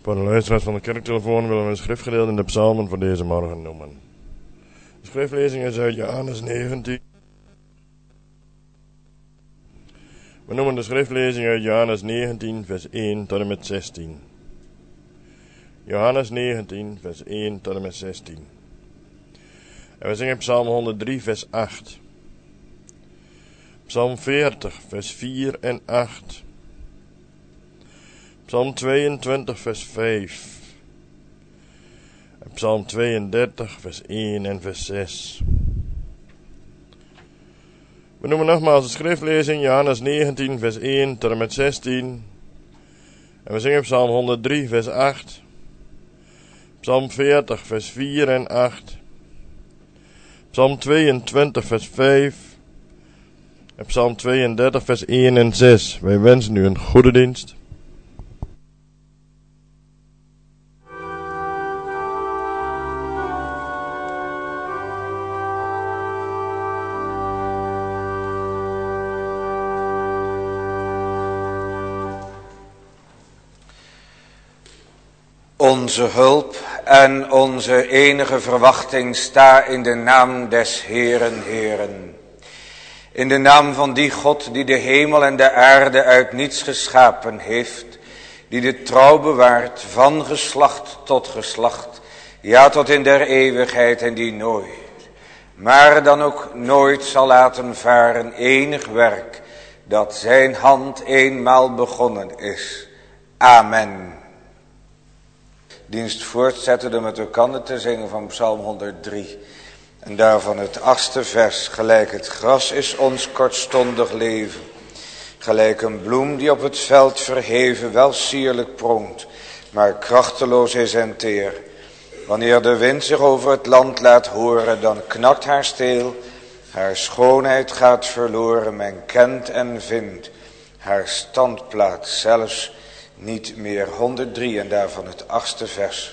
Voor de luisteraars van de kerktelefoon willen we een schriftgedeelte in de psalmen voor deze morgen noemen. De schriftlezing is uit Johannes 19. We noemen de schriftlezing uit Johannes 19 vers 1 tot en met 16. Johannes 19 vers 1 tot en met 16. En we zingen psalm 103 vers 8. Psalm 40 vers 4 en 8. Psalm 22 vers 5. En Psalm 32 vers 1 en vers 6. We noemen nogmaals de schriftlezing Johannes 19 vers 1 tot en met 16. En we zingen Psalm 103 vers 8. Psalm 40 vers 4 en 8. Psalm 22 vers 5. En Psalm 32 vers 1 en 6. Wij wensen u een goede dienst. Onze hulp en onze enige verwachting sta in de naam des Heeren, Heeren. In de naam van die God die de hemel en de aarde uit niets geschapen heeft, die de trouw bewaart van geslacht tot geslacht, ja tot in der eeuwigheid en die nooit, maar dan ook nooit zal laten varen enig werk dat zijn hand eenmaal begonnen is. Amen. Dienst voortzetten door met elkaar te zingen van Psalm 103. En daarvan het 8e vers. Gelijk het gras is ons kortstondig leven. Gelijk een bloem die op het veld verheven wel sierlijk pronkt, maar krachteloos is en teer. Wanneer de wind zich over het land laat horen, dan knakt haar steel. Haar schoonheid gaat verloren, men kent en vindt haar standplaats zelfs niet meer. 103 en daarvan het 8e vers.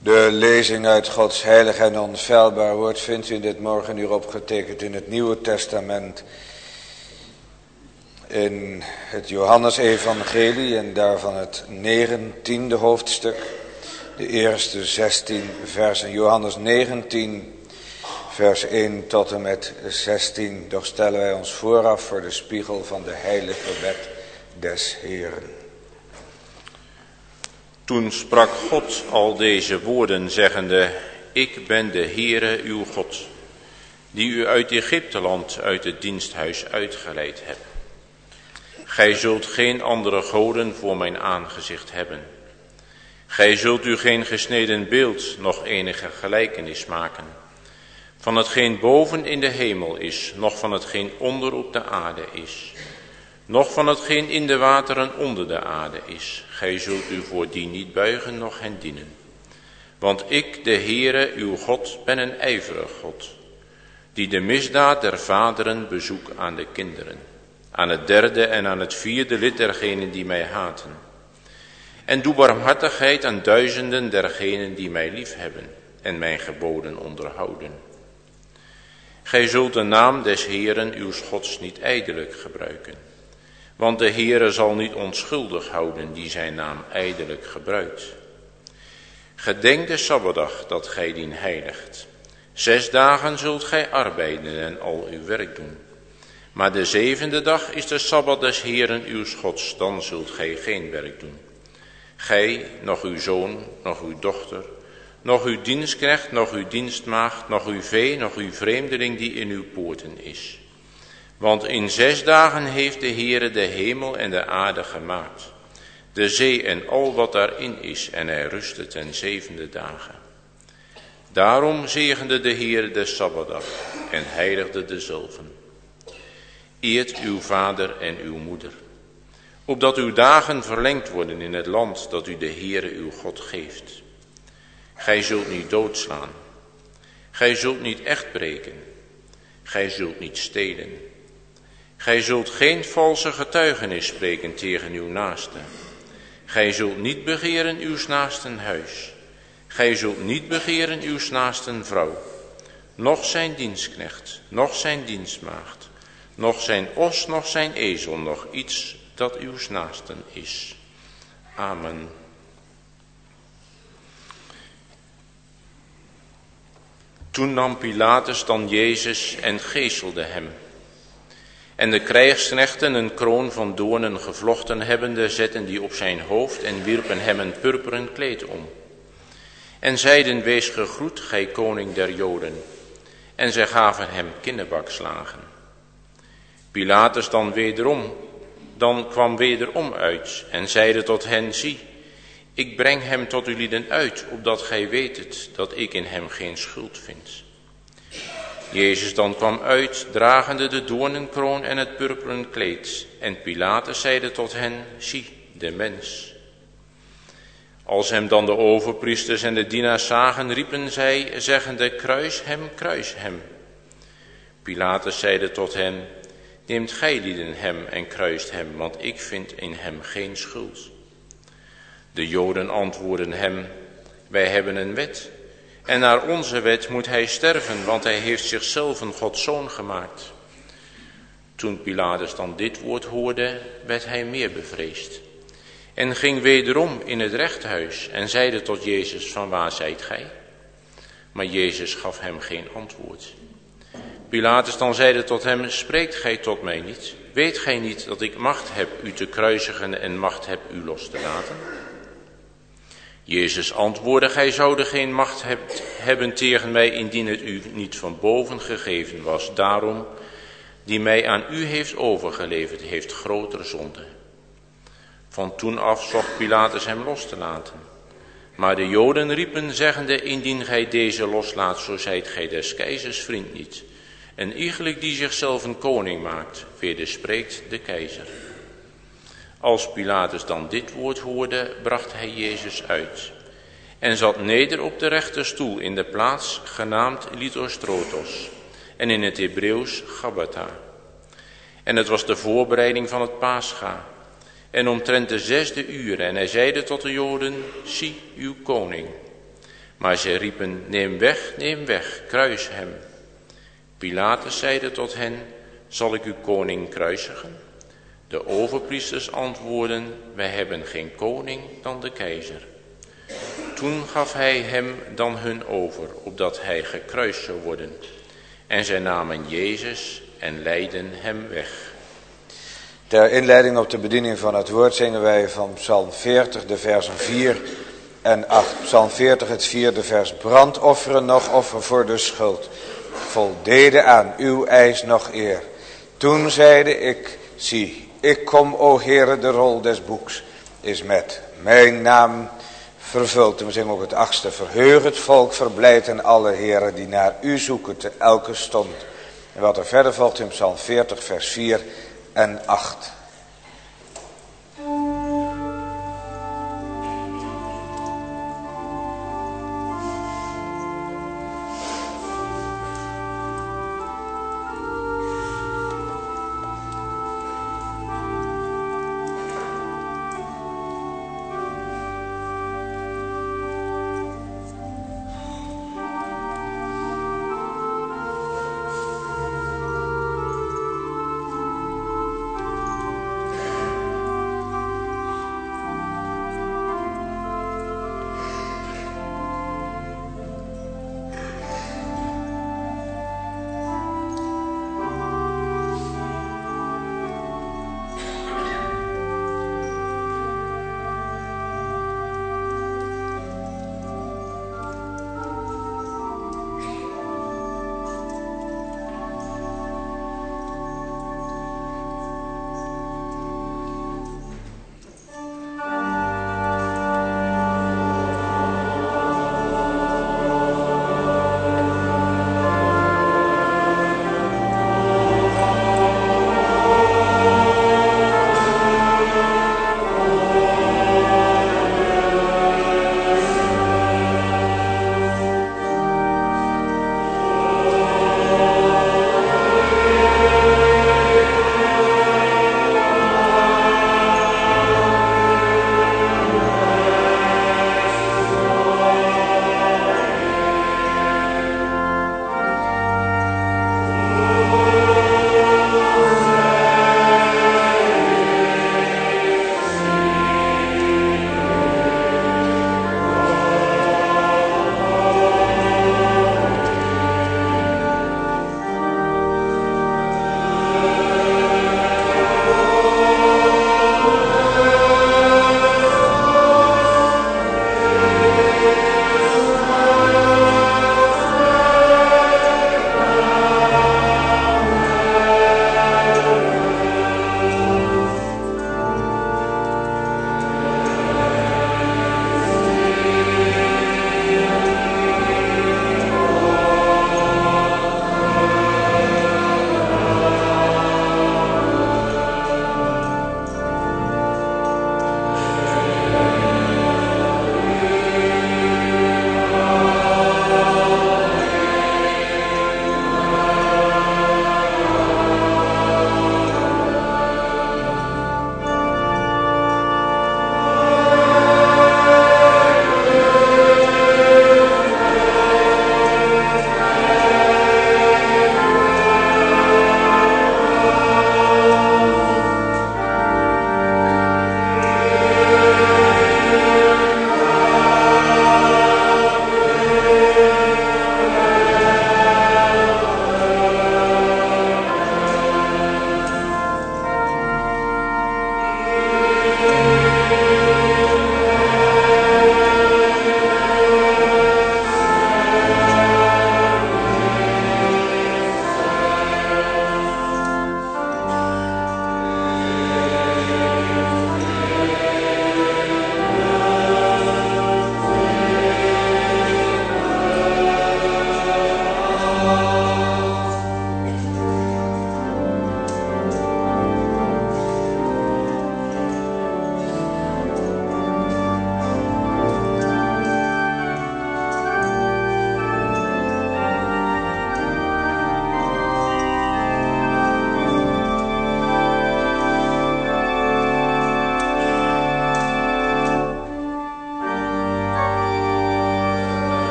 De lezing uit Gods heilig en onfeilbaar woord vindt u in dit morgenuur opgetekend in het Nieuwe Testament. In het Johannesevangelie en daarvan het 19e hoofdstuk. De eerste 16 versen. Johannes 19 vers 1 tot en met 16. Doch stellen wij ons vooraf voor de spiegel van de heilige wet des Heeren. Toen sprak God al deze woorden, zeggende: Ik ben de Heere uw God, die u uit Egypteland, uit het diensthuis uitgeleid heb. Gij zult geen andere goden voor mijn aangezicht hebben. Gij zult u geen gesneden beeld, noch enige gelijkenis maken, van hetgeen boven in de hemel is, noch van hetgeen onder op de aarde is, noch van hetgeen in de wateren onder de aarde is. Gij zult u voor die niet buigen, noch hen dienen. Want ik, de Heere, uw God, ben een ijverig God, die de misdaad der vaderen bezoek aan de kinderen, aan het derde en aan het vierde lid dergenen die mij haten. En doe barmhartigheid aan duizenden dergenen die mij liefhebben en mijn geboden onderhouden. Gij zult de naam des Heeren uws Gods niet ijdelijk gebruiken. Want de Heere zal niet onschuldig houden die zijn naam ijdelijk gebruikt. Gedenk de Sabbatdag dat gij dien heiligt. 6 dagen zult gij arbeiden en al uw werk doen. Maar de 7e dag is de Sabbat des Heeren uws Gods, dan zult gij geen werk doen. Gij, nog uw zoon, nog uw dochter, nog uw dienstknecht, nog uw dienstmaagd, nog uw vee, nog uw vreemdeling die in uw poorten is. Want in 6 dagen heeft de Heere de hemel en de aarde gemaakt, de zee en al wat daarin is, en hij rustte ten 7e dagen. Daarom zegende de Heere de Sabbatdag en heiligde dezelve. Eert uw vader en uw moeder, opdat uw dagen verlengd worden in het land dat u de Heere uw God geeft. Gij zult niet doodslaan, gij zult niet echt breken, gij zult niet stelen. Gij zult geen valse getuigenis spreken tegen uw naaste. Gij zult niet begeren uws naasten huis. Gij zult niet begeren uws naasten vrouw, noch zijn dienstknecht, noch zijn dienstmaagd, noch zijn os, noch zijn ezel, noch iets dat uws naasten is. Amen. Toen nam Pilatus dan Jezus en geeselde hem. En de krijgsknechten, een kroon van doornen gevlochten hebbende, zetten die op zijn hoofd en wierpen hem een purperen kleed om. En zeiden: Wees gegroet, gij koning der Joden. En zij gaven hem kinnebakslagen. Pilatus dan kwam wederom uit en zeide tot hen: Zie, ik breng hem tot u lieden uit, opdat gij weet dat ik in hem geen schuld vind. Jezus dan kwam uit, dragende de doornenkroon en het purperen kleed. En Pilatus zeide tot hen: Zie, de mens. Als hem dan de overpriesters en de dienaars zagen, riepen zij, zeggende: Kruis hem, kruis hem. Pilatus zeide tot hen: Neemt gij lieden hem en kruist hem, want ik vind in hem geen schuld. De Joden antwoordden hem: Wij hebben een wet, en naar onze wet moet hij sterven, want hij heeft zichzelf een Gods zoon gemaakt. Toen Pilatus dan dit woord hoorde, werd hij meer bevreesd. En ging wederom in het rechthuis en zeide tot Jezus: Van waar zijt gij? Maar Jezus gaf hem geen antwoord. Pilatus dan zeide tot hem: Spreekt gij tot mij niet? Weet gij niet dat ik macht heb u te kruisigen en macht heb u los te laten? Jezus antwoordde: Gij zoude geen macht hebben tegen mij, indien het u niet van boven gegeven was. Daarom, die mij aan u heeft overgeleverd, heeft grotere zonde. Van toen af zocht Pilatus hem los te laten. Maar de Joden riepen, zeggende: Indien gij deze loslaat, zo zijt gij des keizers vriend niet. Een iegelijk die zichzelf een koning maakt, wederspreekt de keizer. Als Pilatus dan dit woord hoorde, bracht hij Jezus uit en zat neder op de rechterstoel in de plaats genaamd Lithostrotos en in het Hebreeuws Gabbatha. En het was de voorbereiding van het Pascha en omtrent de 6e uur, en hij zeide tot de Joden: Zie uw koning. Maar zij riepen, neem weg, kruis hem. Pilatus zeide tot hen, zal ik uw koning kruisigen? De overpriesters antwoordden, wij hebben geen koning dan de keizer. Toen gaf hij hem dan hun over, opdat hij gekruist zou worden. En zij namen Jezus en leidden hem weg. Ter inleiding op de bediening van het woord zingen wij van Psalm 40, de versen 4 en 8. Psalm 40, het 4e vers. Brandofferen nog offer voor de schuld. Voldeden aan uw eis nog eer. Toen zeide ik, zie, ik kom, o Heere, de rol des boeks is met mijn naam vervuld. En we zingen ook het 8e. Verheug het volk, verblijd en alle heren die naar u zoeken te elke stond. En wat er verder volgt in Psalm 40, vers 4 en 8.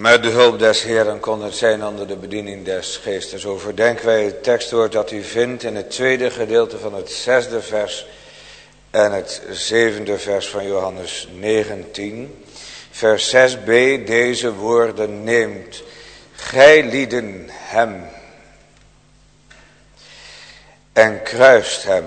Met de hulp des Heeren kon het zijn onder de bediening des Geestes. Overdenken wij het tekstwoord dat u vindt in het tweede gedeelte van het 6e vers en het 7e vers van Johannes 19. Vers 6b, deze woorden neemt gij lieden hem en kruist hem.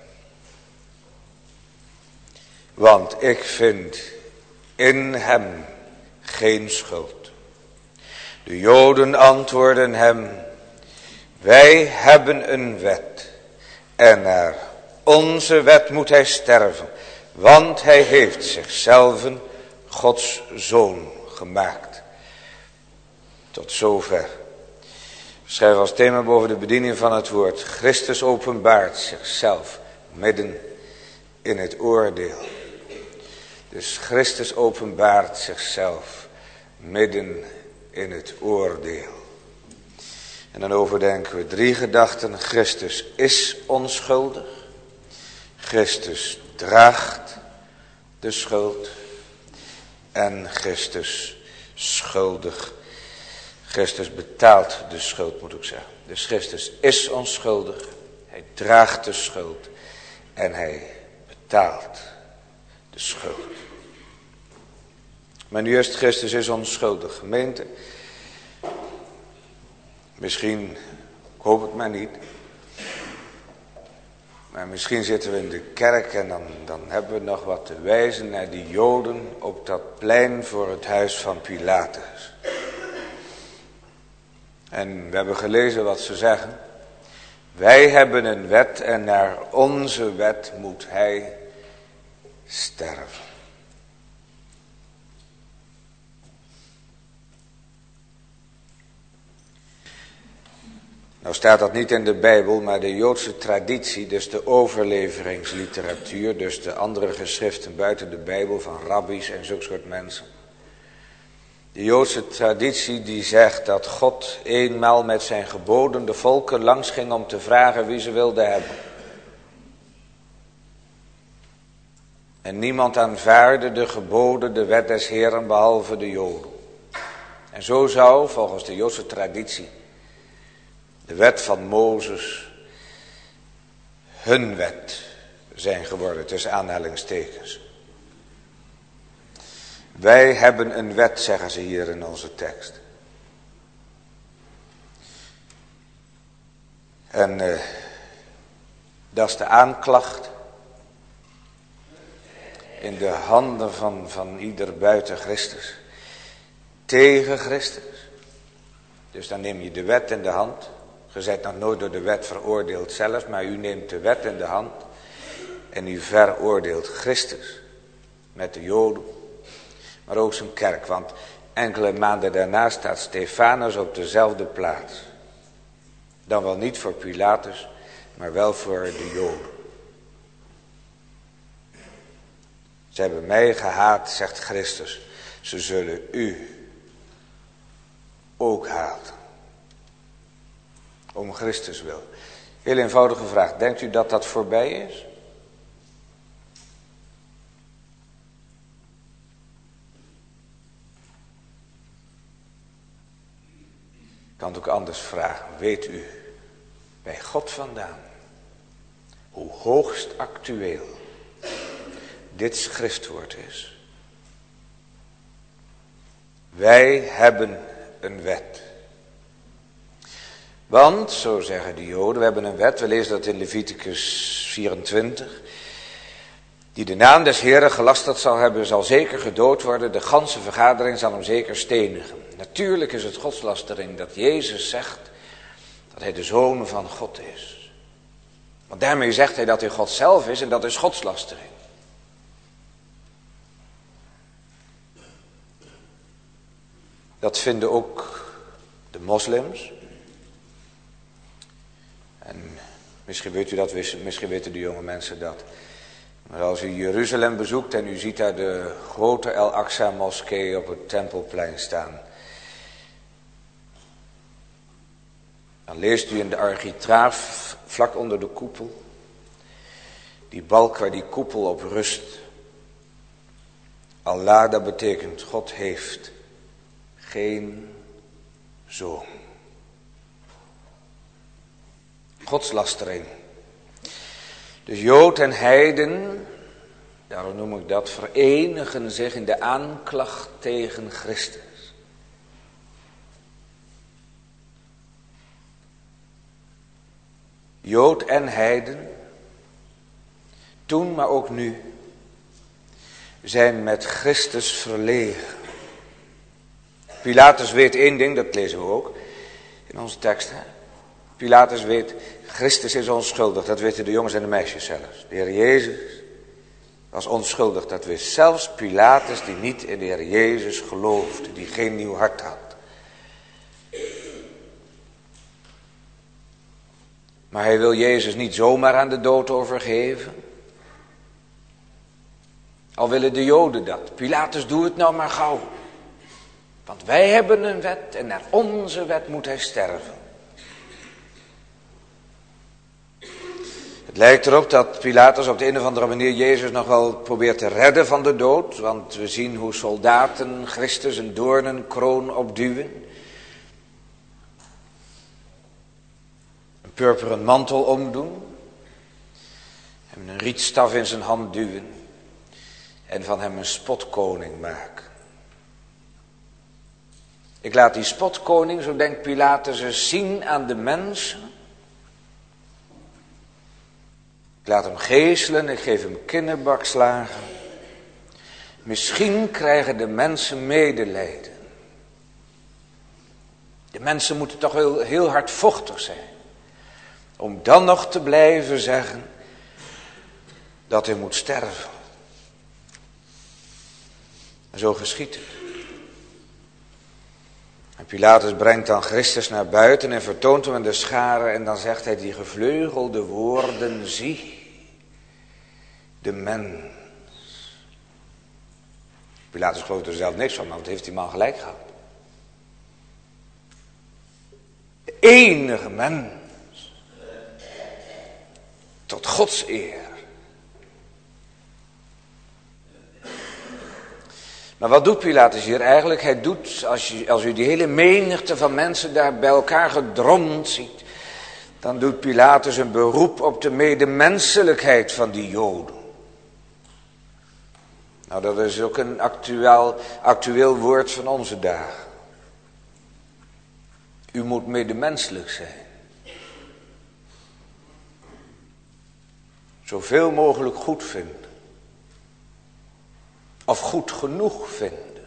Want ik vind in hem geen schuld. De Joden antwoorden hem, wij hebben een wet en naar onze wet moet hij sterven, want hij heeft zichzelf Gods zoon gemaakt. Tot zover. We schrijven als thema boven de bediening van het woord, Christus openbaart zichzelf midden in het oordeel. Dus Christus openbaart zichzelf midden in het oordeel. En dan overdenken we 3 gedachten. Christus is onschuldig. Christus draagt de schuld. En Christus schuldig. Christus betaalt de schuld, moet ik zeggen. Dus Christus is onschuldig. Hij draagt de schuld. En hij betaalt de schuld. Maar nu eerst, Christus is onschuldig. Gemeente, misschien, ik hoop het maar niet, maar misschien zitten we in de kerk en dan hebben we nog wat te wijzen naar die Joden op dat plein voor het huis van Pilatus. En we hebben gelezen wat ze zeggen. Wij hebben een wet en naar onze wet moet hij sterven. Nou staat dat niet in de Bijbel, maar de Joodse traditie, dus de overleveringsliteratuur, dus de andere geschriften buiten de Bijbel van rabbies en zulke soort mensen. De Joodse traditie die zegt dat God eenmaal met zijn geboden de volken langs ging om te vragen wie ze wilden hebben. En niemand aanvaarde de geboden, de wet des Heeren, behalve de Joden. En zo zou, volgens de Joodse traditie, de wet van Mozes hun wet zijn geworden, tussen aanhalingstekens. Wij hebben een wet, zeggen ze hier in onze tekst. En dat is de aanklacht in de handen van ieder buiten Christus. Tegen Christus. Dus dan neem je de wet in de hand. Je bent nog nooit door de wet veroordeeld zelf, maar u neemt de wet in de hand. En u veroordeelt Christus met de Joden. Maar ook zijn kerk, want enkele maanden daarna staat Stefanus op dezelfde plaats. Dan wel niet voor Pilatus, maar wel voor de Joden. Ze hebben mij gehaat, zegt Christus. Ze zullen u ook haten. Om Christus wil. Heel eenvoudige vraag. Denkt u dat dat voorbij is? Ik kan het ook anders vragen. Weet u bij God vandaan hoe hoogst actueel dit schriftwoord is? Wij hebben een wet. Want, zo zeggen de Joden, we hebben een wet, we lezen dat in Leviticus 24. Die de naam des Heeren gelasterd zal hebben, zal zeker gedood worden. De ganse vergadering zal hem zeker stenigen. Natuurlijk is het godslastering dat Jezus zegt dat hij de Zoon van God is. Want daarmee zegt hij dat hij God zelf is en dat is godslastering. Dat vinden ook de moslims. En misschien weet u dat, misschien weten de jonge mensen dat. Maar als u Jeruzalem bezoekt en u ziet daar de grote El-Aqsa moskee op het Tempelplein staan. Dan leest u in de architraaf, vlak onder de koepel, die balk waar die koepel op rust. Allah, dat betekent God heeft geen zoon. Godslastering. Dus Jood en heiden, daarom noem ik dat, verenigen zich in de aanklacht tegen Christus. Jood en heiden, toen maar ook nu, zijn met Christus verlegen. Pilatus weet één ding, dat lezen we ook in onze tekst. Hè? Pilatus weet, Christus is onschuldig, dat weten de jongens en de meisjes zelfs. De Heer Jezus was onschuldig, dat wist zelfs Pilatus die niet in de Heer Jezus geloofde, die geen nieuw hart had. Maar hij wil Jezus niet zomaar aan de dood overgeven. Al willen de Joden dat. Pilatus, doe het nou maar gauw. Want wij hebben een wet en naar onze wet moet hij sterven. Het lijkt erop dat Pilatus op de een of andere manier Jezus nog wel probeert te redden van de dood. Want we zien hoe soldaten Christus een doornenkroon opduwen. Een purperen mantel omdoen. Hem een rietstaf in zijn hand duwen. En van hem een spotkoning maken. Ik laat die spotkoning, zo denkt Pilatus, eens zien aan de mensen. Ik laat hem geeselen, ik geef hem kinderbakslagen. Misschien krijgen de mensen medelijden. De mensen moeten toch wel heel hardvochtig zijn. Om dan nog te blijven zeggen dat hij moet sterven. En zo geschiedt het. En Pilatus brengt dan Christus naar buiten en vertoont hem aan de scharen. En dan zegt hij die gevleugelde woorden, zie de mens. Pilatus gelooft er zelf niks van, want heeft die man gelijk gehad. De enige mens. Tot Gods eer. Maar wat doet Pilatus hier eigenlijk? Hij doet, als u die hele menigte van mensen daar bij elkaar gedromd ziet, dan doet Pilatus een beroep op de medemenselijkheid van die Joden. Nou, dat is ook een actueel woord van onze dagen. U moet medemenselijk zijn. Zoveel mogelijk goed vinden. Of goed genoeg vinden.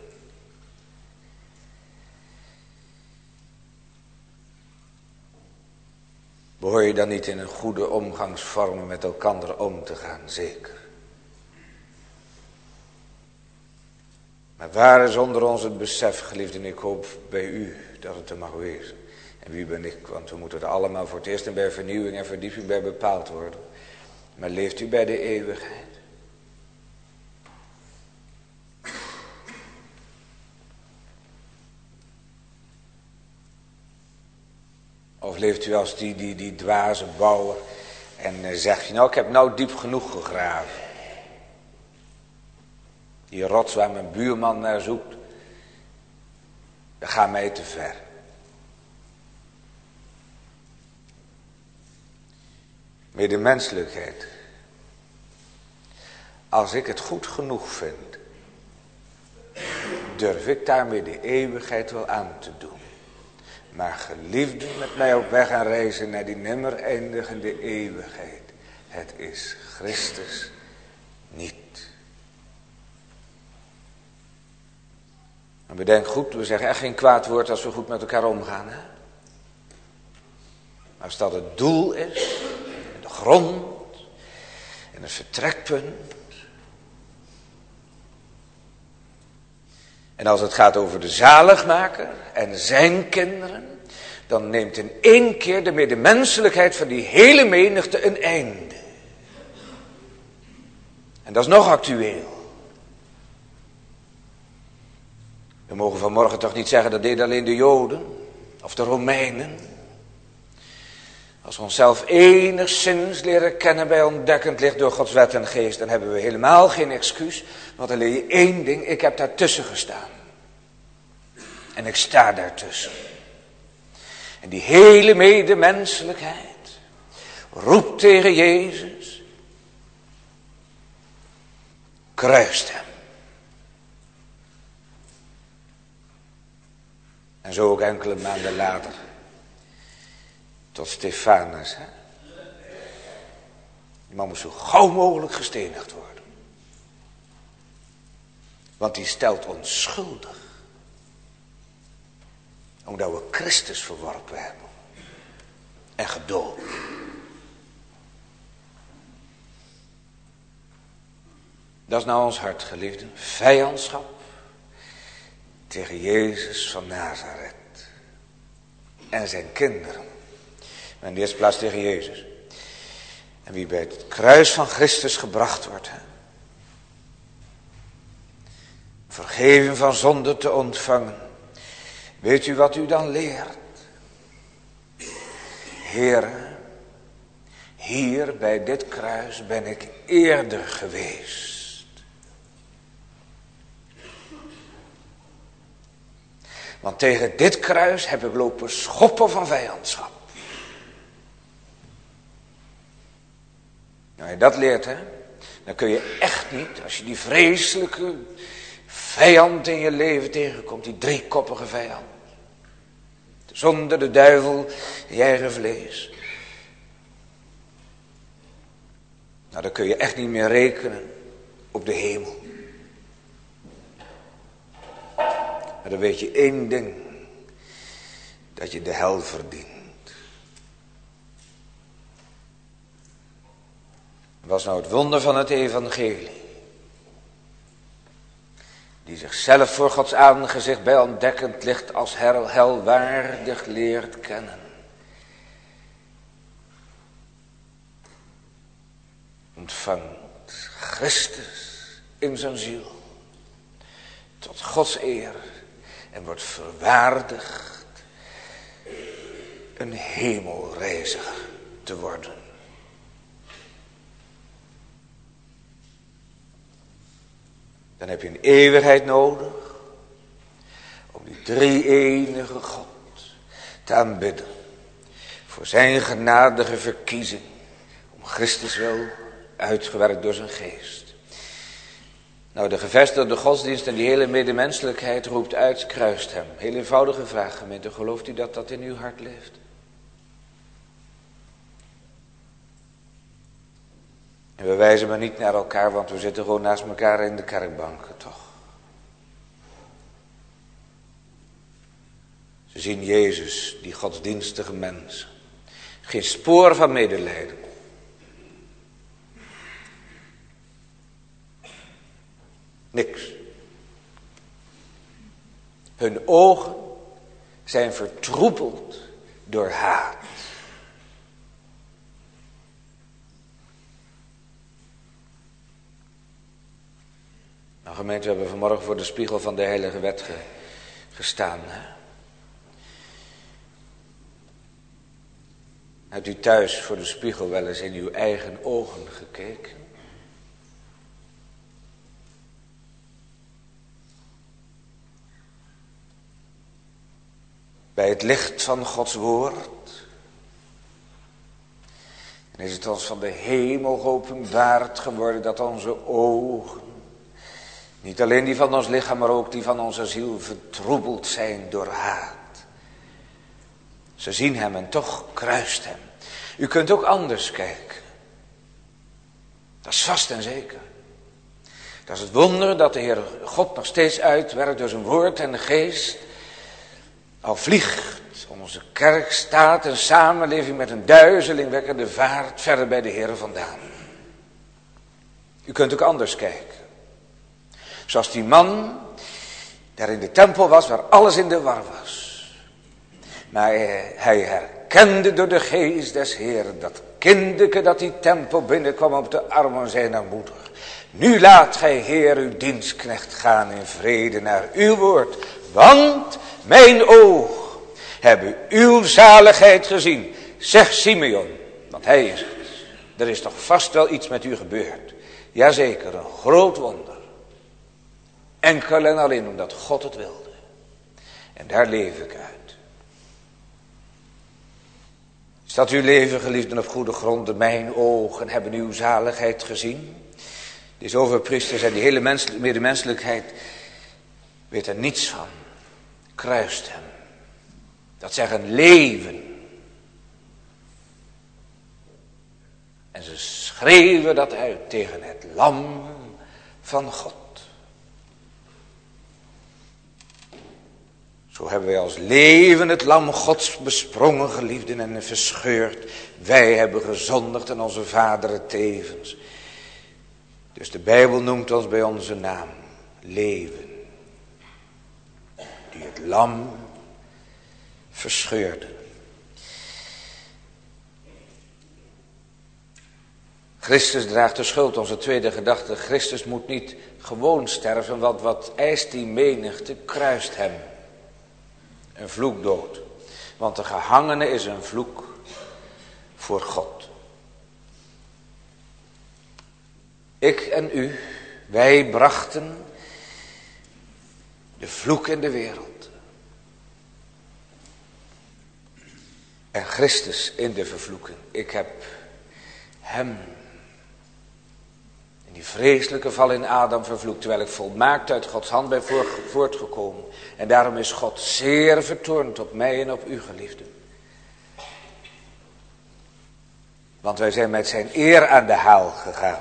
Behoor je dan niet in een goede omgangsvormen met elkander om te gaan, zeker. Maar waar is onder ons het besef, geliefden, en ik hoop bij u dat het er mag wezen. En wie ben ik, want we moeten er allemaal voor het eerst en bij vernieuwing en verdieping bij bepaald worden. Maar leeft u bij de eeuwigheid? Of leeft u als die dwaze bouwer en zegt je nou, ik heb nou diep genoeg gegraven. Die rots waar mijn buurman naar zoekt, dat gaat mij te ver. Medemenselijkheid. Als ik het goed genoeg vind, durf ik daarmee de eeuwigheid wel aan te doen. Maar geliefden, met mij op weg gaan reizen naar die nimmer eindigende eeuwigheid. Het is Christus niet. En bedenk goed, we zeggen echt geen kwaad woord als we goed met elkaar omgaan. Hè? Maar als dat het doel is, en de grond, en het vertrekpunt. En als het gaat over de zaligmaker en zijn kinderen, dan neemt in één keer de medemenselijkheid van die hele menigte een einde. En dat is nog actueel. We mogen vanmorgen toch niet zeggen dat dit alleen de Joden of de Romeinen. Als we onszelf enigszins leren kennen bij ontdekkend licht door Gods wet en geest, dan hebben we helemaal geen excuus. Want dan leer je één ding, ik heb daartussen gestaan. En ik sta daartussen. En die hele medemenselijkheid roept tegen Jezus. Kruist hem. En zo ook enkele maanden later. Tot Stefanus. Hè? Die man moest zo gauw mogelijk gestenigd worden. Want die stelt ons schuldig. Omdat we Christus verworpen hebben. En gedood. Dat is nou ons hart, geliefden. Vijandschap tegen Jezus van Nazareth. En zijn kinderen. Maar in de eerste plaats tegen Jezus. En wie bij het kruis van Christus gebracht wordt. Hè? Vergeving van zonde te ontvangen. Weet u wat u dan leert? Heere, hier bij dit kruis ben ik eerder geweest. Want tegen dit kruis heb ik lopen schoppen van vijandschap. Nou, je dat leert, hè, dan kun je echt niet, als je die vreselijke vijand in je leven tegenkomt, die driekoppige vijand. De zonde, de duivel, je eigen vlees. Nou, dan kun je echt niet meer rekenen op de hemel. Maar dan weet je één ding. Dat je de hel verdient. Wat is nou het wonder van het evangelie? Die zichzelf voor Gods aangezicht bij ontdekkend licht als hel waardig leert kennen. Ontvangt Christus in zijn ziel. Tot Gods eer. En wordt verwaardigd een hemelreiziger te worden. Dan heb je een eeuwigheid nodig om die drie-enige God te aanbidden. Voor zijn genadige verkiezing. Om Christus wil, uitgewerkt door zijn geest. Nou, de gevestigde godsdienst en die hele medemenselijkheid roept uit, kruist hem. Heel eenvoudige vraag, gemeente. Gelooft u dat dat in uw hart leeft? En we wijzen maar niet naar elkaar, want we zitten gewoon naast elkaar in de kerkbanken, toch? Ze zien Jezus, die godsdienstige mens. Geen spoor van medelijden. Niks. Hun ogen zijn vertroebeld door haat. Nou gemeente, we hebben vanmorgen voor de spiegel van de heilige wet gestaan. Hè? Hebt u thuis voor de spiegel wel eens in uw eigen ogen gekeken? Bij het licht van Gods woord. En is het ons van de hemel geopenbaard geworden dat onze ogen, niet alleen die van ons lichaam, maar ook die van onze ziel, vertroebeld zijn door haat. Ze zien hem en toch kruist hem. U kunt ook anders kijken. Dat is vast en zeker. Dat is het wonder dat de Heer God nog steeds uitwerkt door zijn woord en de geest. Al vliegt onze kerk, staat en samenleving met een duizelingwekkende vaart verder bij de Heer vandaan. U kunt ook anders kijken. Zoals die man daar in de tempel was waar alles in de war was. Maar hij herkende door de geest des Heeren dat kindeke dat die tempel binnenkwam op de armen zijner moeder. Nu laat gij Heer uw dienstknecht gaan in vrede naar uw woord. Want mijn oog hebben uw zaligheid gezien. Zegt Simeon, want hij is het. Er is toch vast wel iets met u gebeurd. Jazeker, een groot wonder. Enkel en alleen omdat God het wilde. En daar leef ik uit. Is dat uw leven, geliefden, op goede gronden? Mijn ogen hebben uw zaligheid gezien. Die overpriesters en die hele medemenselijkheid weet er niets van. Kruist hem. Dat zeggen leven. En ze schreeuwen dat uit tegen het lam van God. Zo hebben wij als leven het lam Gods besprongen, geliefden, en verscheurd. Wij hebben gezondigd en onze vaderen tevens. Dus de Bijbel noemt ons bij onze naam leven. Die het lam verscheurde. Christus draagt de schuld, onze tweede gedachte. Christus moet niet gewoon sterven, want wat eist die menigte, kruist hem. Een vloekdood. Want de gehangene is een vloek voor God. Ik en u, wij brachten de vloek in de wereld. En Christus in de vervloeking. Ik heb hem in die vreselijke val in Adam vervloekt, terwijl ik volmaakt uit Gods hand ben voortgekomen. En daarom is God zeer vertoornd op mij en op u, geliefden. Want wij zijn met zijn eer aan de haal gegaan.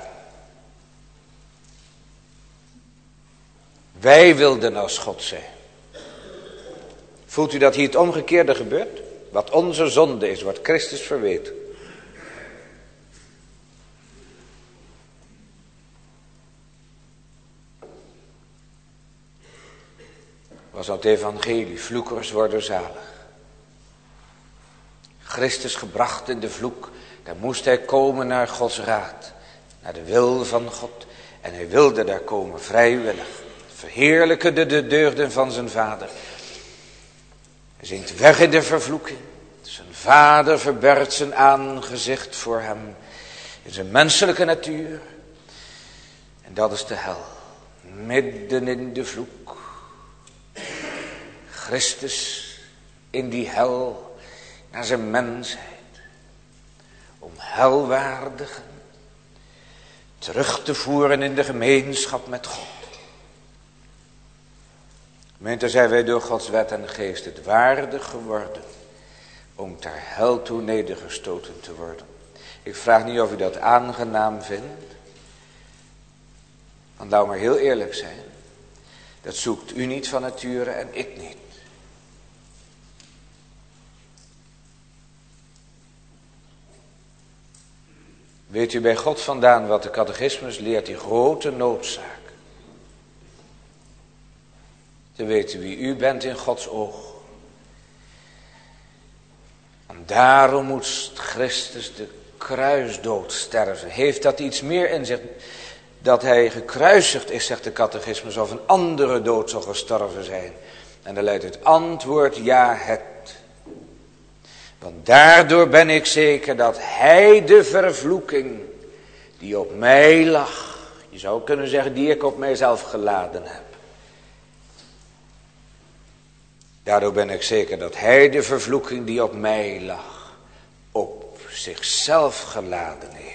Wij wilden als God zijn. Voelt u dat hier het omgekeerde gebeurt? Wat onze zonde is, wordt Christus verweten. Was dat evangelie, vloekers worden zalig. Christus gebracht in de vloek, daar moest hij komen naar Gods raad, naar de wil van God. En hij wilde daar komen, vrijwillig. Verheerlijkende de deugden van zijn vader. Hij zinkt weg in de vervloeking. Zijn vader verbergt zijn aangezicht voor hem in zijn menselijke natuur. En dat is de hel. Midden in de vloek. Christus in die hel naar zijn mensheid. Om helwaardigen terug te voeren in de gemeenschap met God. Gemeente, zijn wij door Gods wet en geest het waardig geworden om ter hel toe nedergestoten te worden. Ik vraag niet of u dat aangenaam vindt. Want laat maar heel eerlijk zijn. Dat zoekt u niet van nature en ik niet. Weet u bij God vandaan wat de catechismus leert, die grote noodzaak. Te weten wie u bent in Gods oog. En daarom moest Christus de kruisdood sterven. Heeft dat iets meer in zich? Dat hij gekruisigd is, zegt de catechismus, of een andere dood zal gestorven zijn. En dan luidt het antwoord, ja het. Want daardoor ben ik zeker dat hij de vervloeking die op mij lag, je zou kunnen zeggen die ik op mijzelf geladen heb. Daardoor ben ik zeker dat hij de vervloeking die op mij lag, op zichzelf geladen heeft.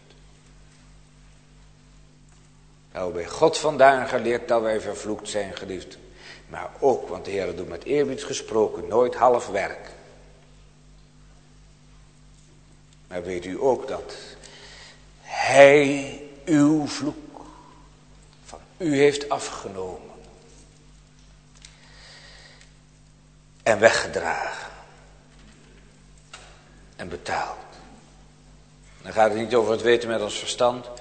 Nou, bij God vandaan geleerd dat wij vervloekt zijn, geliefd. Maar ook, want de Heer doet met eerbied gesproken nooit half werk. Maar weet u ook dat hij uw vloek van u heeft afgenomen. En weggedragen. En betaald. Dan gaat het niet over het weten met ons verstand.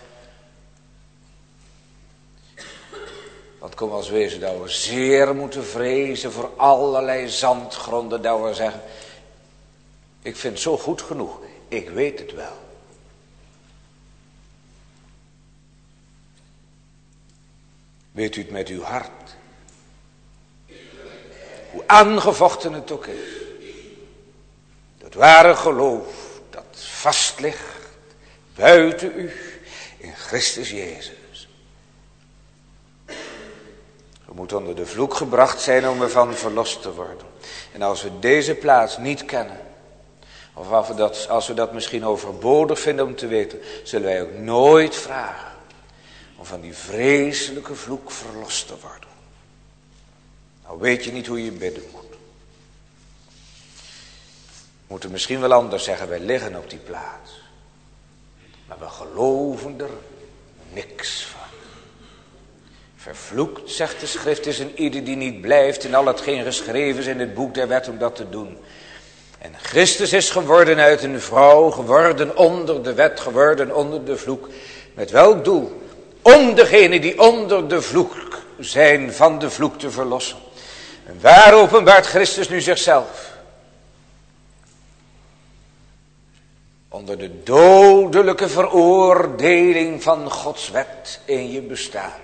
Want kom als wezen dat we zeer moeten vrezen voor allerlei zandgronden. Dat we zeggen, ik vind het zo goed genoeg. Ik weet het wel. Weet u het met uw hart? Hoe aangevochten het ook is. Dat ware geloof dat vast ligt buiten u in Christus Jezus. We moeten onder de vloek gebracht zijn om ervan verlost te worden. En als we deze plaats niet kennen, of als we dat misschien overbodig vinden om te weten, zullen wij ook nooit vragen om van die vreselijke vloek verlost te worden. Nou weet je niet hoe je bidden moet. We moeten misschien wel anders zeggen, wij liggen op die plaats. Maar we geloven er niks van. Vervloekt, zegt de schrift, is een ieder die niet blijft in al hetgeen geschreven is in het boek der wet om dat te doen. En Christus is geworden uit een vrouw, geworden onder de wet, geworden onder de vloek. Met welk doel? Om degenen die onder de vloek zijn van de vloek te verlossen. En waar openbaart Christus nu zichzelf? Onder de dodelijke veroordeling van Gods wet in je bestaan.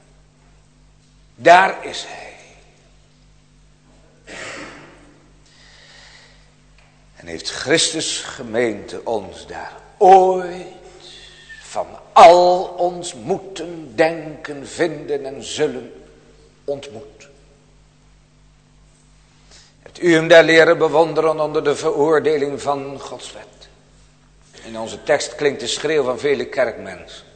Daar is hij. En heeft Christus gemeente ons daar ooit van al ons moeten, denken, vinden en zullen ontmoet. Hebt u hem daar leren bewonderen onder de veroordeling van Gods wet? In onze tekst klinkt de schreeuw van vele kerkmensen.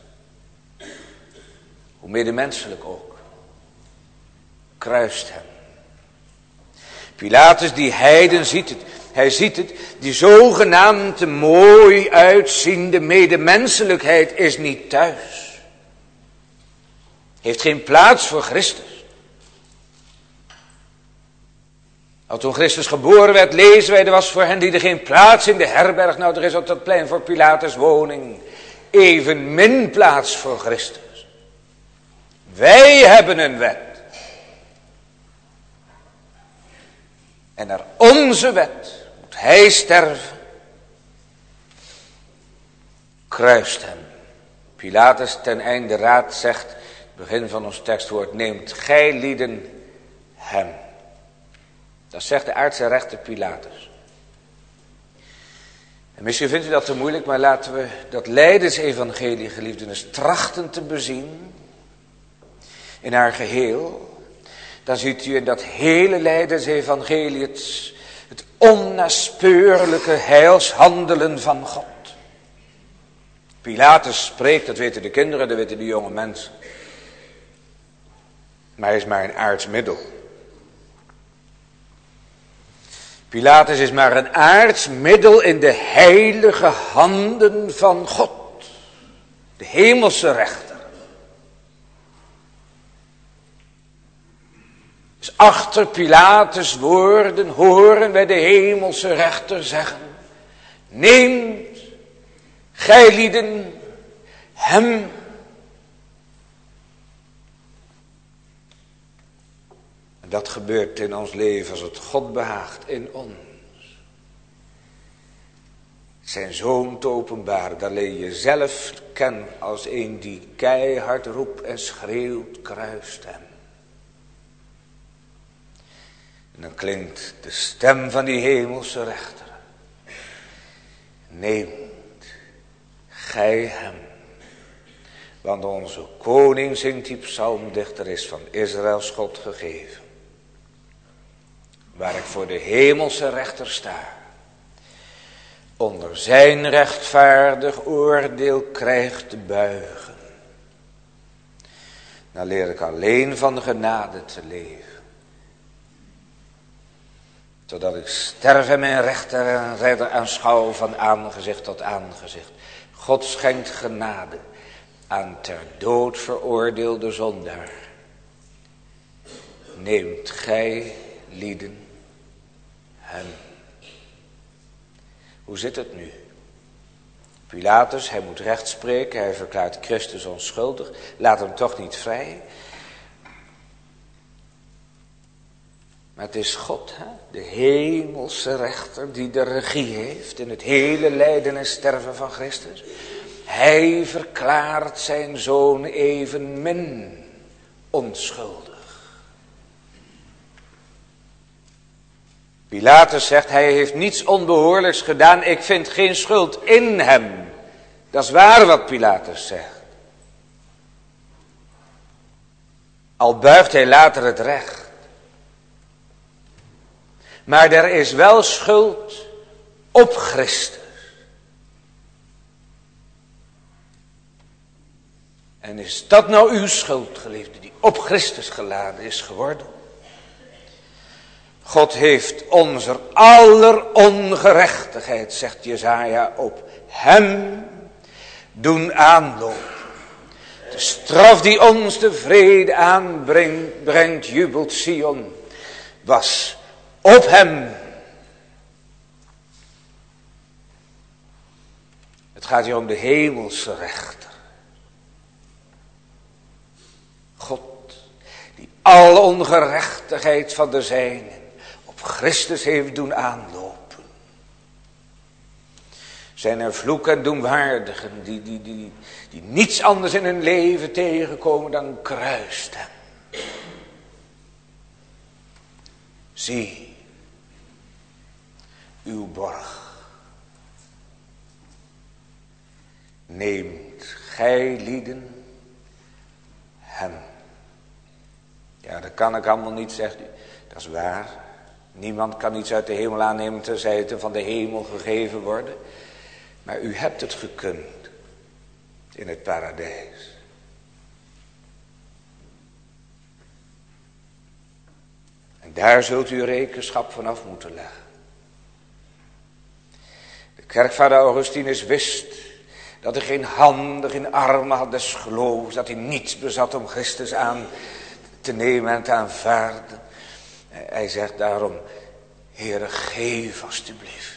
Hoe medemenselijk ook. Kruist hem. Pilatus, die heiden, ziet het. Hij ziet het. Die zogenaamde mooi uitziende medemenselijkheid is niet thuis. Heeft geen plaats voor Christus. Al toen Christus geboren werd, lezen wij, er was voor hen die er geen plaats in de herberg. Nou, er is op dat plein voor Pilatus woning evenmin plaats voor Christus. Wij hebben een wet. En naar onze wet moet hij sterven. Kruist hem. Pilatus ten einde raad zegt, begin van ons tekstwoord, neemt gij lieden hem. Dat zegt de aardse rechter Pilatus. En misschien vindt u dat te moeilijk, maar laten we dat lijdensevangelie, geliefden, eens trachten te bezien. In haar geheel. Dan ziet u in dat hele lijdensevangelie het onnaspeurlijke heilshandelen van God. Pilatus spreekt, dat weten de kinderen, dat weten de jonge mensen. Maar hij is maar een aards middel. Pilatus is maar een aards middel in de heilige handen van God. De hemelse rechter. Dus achter Pilatus' woorden horen wij de hemelse rechter zeggen. Neemt gij lieden hem. En dat gebeurt in ons leven als het God behaagt in ons. Zijn zoon te openbaren, dat leer je zelf kennen als een die keihard roept en schreeuwt, kruist hem. En dan klinkt de stem van die hemelse rechter. Neemt gij hem. Want onze koning, zingt die psalmdichter, is van Israëls God gegeven. Waar ik voor de hemelse rechter sta. Onder zijn rechtvaardig oordeel krijg te buigen. Dan leer ik alleen van genade te leven. Zodat ik sterf en mijn rechter en redder aanschouw van aangezicht tot aangezicht. God schenkt genade aan ter dood veroordeelde zondaar. Neemt gij lieden hem. Hoe zit het nu? Pilatus, hij moet recht spreken, hij verklaart Christus onschuldig. Laat hem toch niet vrij. Maar het is God, hè? De hemelse rechter die de regie heeft in het hele lijden en sterven van Christus. Hij verklaart zijn zoon evenmin onschuldig. Pilatus zegt, hij heeft niets onbehoorlijks gedaan, ik vind geen schuld in hem. Dat is waar wat Pilatus zegt. Al buigt hij later het recht. Maar er is wel schuld op Christus. En is dat nou uw schuld, geliefde, die op Christus geladen is geworden? God heeft onze aller ongerechtigheid, zegt Jesaja, op hem doen aanlopen. De straf die ons de vrede aanbrengt, jubelt Sion, was op hem. Het gaat hier om de hemelse rechter. God, die alle ongerechtigheid van de zijnen op Christus heeft doen aanlopen. Zijn er vloeken en doemwaardigen die niets anders in hun leven tegenkomen dan kruist hem. Zie, uw borg. Neemt gij lieden hem. Ja, dat kan ik allemaal niet, zegt u. Dat is waar. Niemand kan iets uit de hemel aannemen tenzij het van de hemel gegeven worden. Maar u hebt het gekund in het paradijs. En daar zult u rekenschap vanaf moeten leggen. De kerkvader Augustinus wist dat hij geen handen, geen armen had des geloofs, dat hij niets bezat om Christus aan te nemen en te aanvaarden. Hij zegt daarom, Heere, geef alstublieft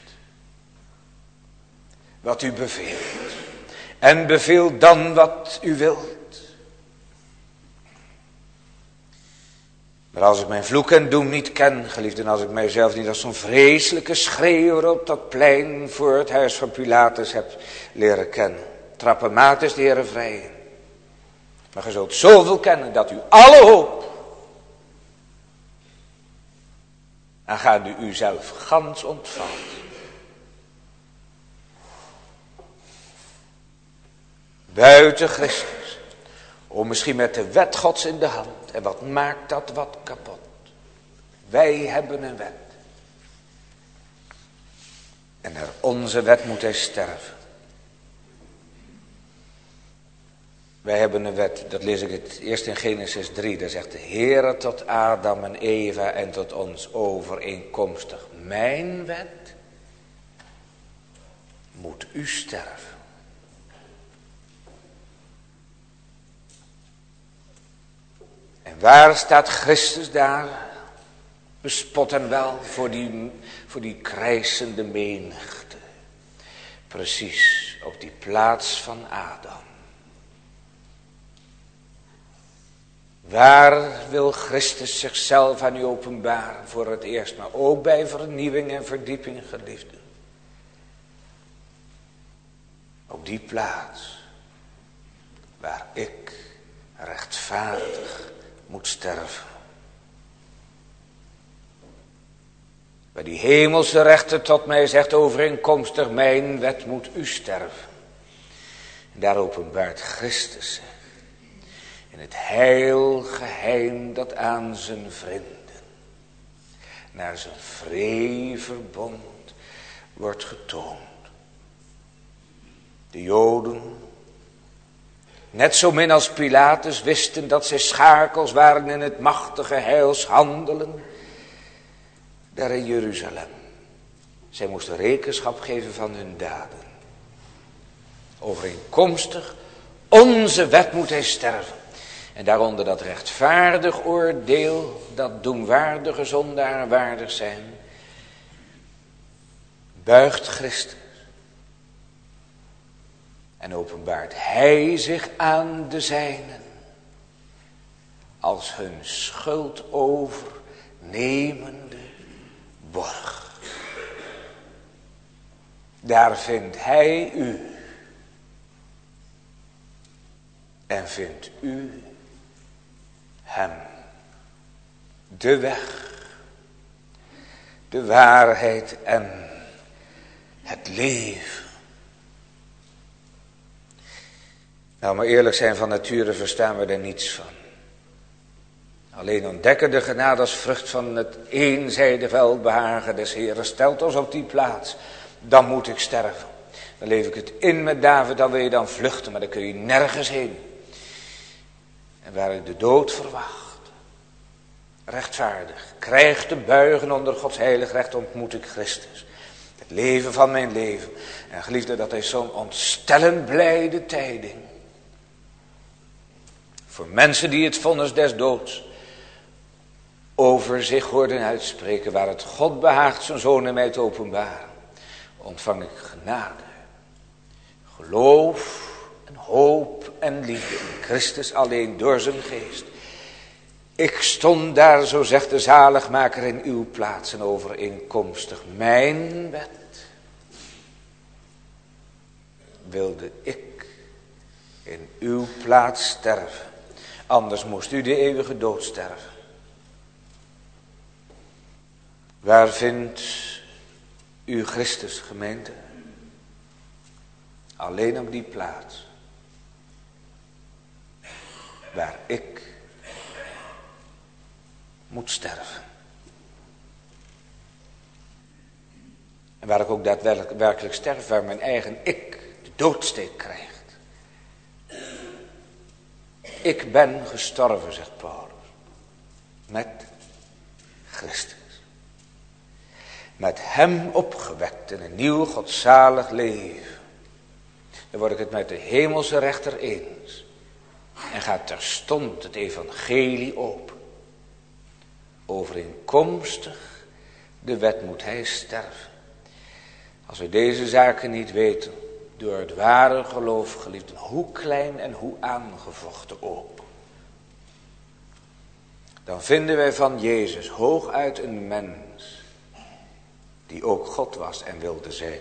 wat u beveelt. En beveel dan wat u wilt. Maar als ik mijn vloek en doem niet ken, geliefden, als ik mijzelf niet als zo'n vreselijke schreeuwer op dat plein voor het huis van Pilatus heb leren kennen. Trappemaat de Heere vrij. Maar ge zult zoveel kennen dat u alle hoop aangaande u uzelf gans ontvalt. Buiten Christus. O, misschien met de wet Gods in de hand. En wat maakt dat wat kapot? Wij hebben een wet. En naar onze wet moet hij sterven. Wij hebben een wet, dat lees ik het eerst in Genesis 3. Daar zegt de Heere tot Adam en Eva en tot ons overeenkomstig. Mijn wet moet u sterven. En waar staat Christus daar? Bespot en wel voor die krijsende menigte. Precies op die plaats van Adam. Waar wil Christus zichzelf aan u openbaren voor het eerst, maar ook bij vernieuwing en verdieping, geliefden? Op die plaats waar ik rechtvaardig moet sterven. Waar die hemelse rechter tot mij zegt overeenkomstig mijn wet moet u sterven. En daar openbaart Christus in het heilgeheim dat aan zijn vrienden naar zijn vreeverbond wordt getoond. De Joden, net zo min als Pilatus, wisten dat zij schakels waren in het machtige heilshandelen daar in Jeruzalem. Zij moesten rekenschap geven van hun daden. Overeenkomstig onze wet moet hij sterven. En daaronder dat rechtvaardig oordeel, dat doemwaardige zondaren waardig zijn, buigt Christus. En openbaart hij zich aan de zijnen als hun schuld overnemende borg. Daar vindt hij u. En vindt u hem. De weg, de waarheid en het leven. Nou, maar eerlijk zijn, van nature verstaan we er niets van. Alleen ontdekken de genade als vrucht van het eenzijdig welbehagen des Heeren stelt ons op die plaats. Dan moet ik sterven. Dan leef ik het in met David, dan wil je dan vluchten, maar dan kun je nergens heen. En waar ik de dood verwacht, rechtvaardig, krijg te buigen onder Gods heilig recht, ontmoet ik Christus. Het leven van mijn leven. En geliefde, dat is zo'n ontstellend blijde tijding. Voor mensen die het vonnis des doods over zich hoorden uitspreken, waar het God behaagt zijn zoon in mij te openbaren, ontvang ik genade, geloof en hoop en liefde in Christus alleen door zijn geest. Ik stond daar, zo zegt de zaligmaker, in uw plaats en overeenkomstig mijn wet wilde ik in uw plaats sterven. Anders moest u de eeuwige dood sterven. Waar vindt u Christus, gemeente? Alleen op die plaats waar ik moet sterven. En waar ik ook daadwerkelijk sterf, waar mijn eigen ik de doodsteek krijgt. Ik ben gestorven, zegt Paulus, met Christus. Met hem opgewekt in een nieuw godzalig leven. Dan word ik het met de hemelse rechter eens. En gaat terstond het evangelie open. Overeenkomstig de wet moet hij sterven. Als we deze zaken niet weten, door het ware geloof, geliefden, hoe klein en hoe aangevochten ook, dan vinden wij van Jezus hooguit een mens die ook God was en wilde zijn.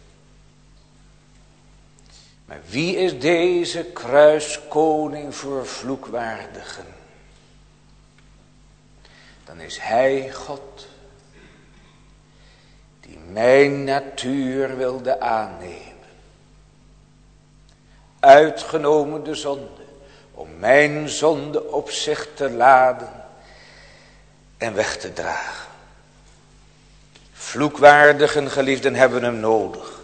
Maar wie is deze kruiskoning voor vloekwaardigen? Dan is hij God, die mijn natuur wilde aannemen. Uitgenomen de zonde, om mijn zonde op zich te laden en weg te dragen. Vloekwaardigen, geliefden, hebben hem nodig.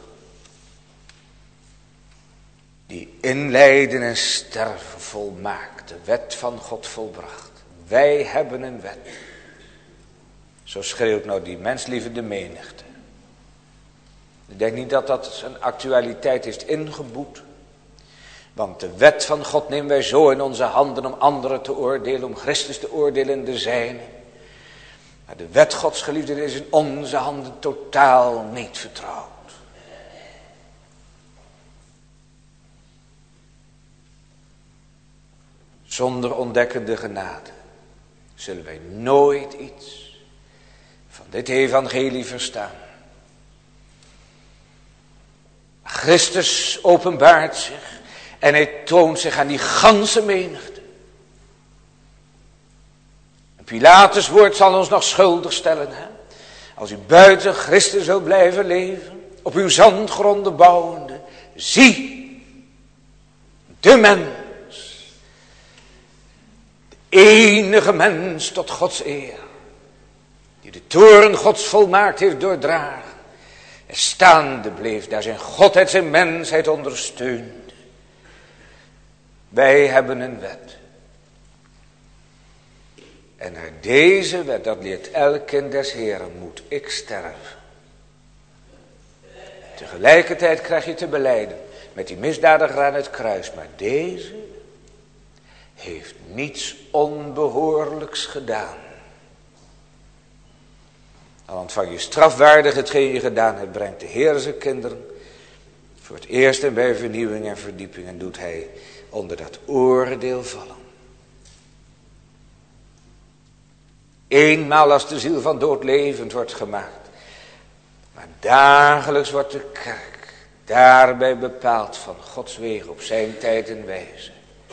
Die inlijden en sterven volmaakt, de wet van God volbracht. Wij hebben een wet. Zo schreeuwt nou die menslievende menigte. Ik denk niet dat dat een actualiteit heeft ingeboet. Want de wet van God nemen wij zo in onze handen om anderen te oordelen, om Christus te oordelen in de zijne. Maar de wet Gods, geliefden, is in onze handen totaal niet vertrouwd. Zonder ontdekkende genade zullen wij nooit iets van dit evangelie verstaan. Christus openbaart zich en hij toont zich aan die ganse menigte. En Pilatus' woord zal ons nog schuldig stellen. Hè? Als u buiten Christus wil blijven leven, op uw zandgronden bouwende, zie de mens. De enige mens tot Gods eer. Die de toorn Gods volmaakt heeft doordragen. En staande bleef, daar zijn Godheid zijn mensheid ondersteunde. Wij hebben een wet. En naar deze wet, dat leert elk kind des Heren, moet ik sterven. Tegelijkertijd krijg je te belijden met die misdadiger aan het kruis. Maar deze heeft niets onbehoorlijks gedaan. Dan ontvang je strafwaardig hetgeen je gedaan hebt, brengt de Heer zijn kinderen voor het eerst en bij vernieuwing en verdieping en doet hij onder dat oordeel vallen. Eenmaal als de ziel van dood levend wordt gemaakt. Maar dagelijks wordt de kerk daarbij bepaald van Gods wegen op zijn tijd en wijze.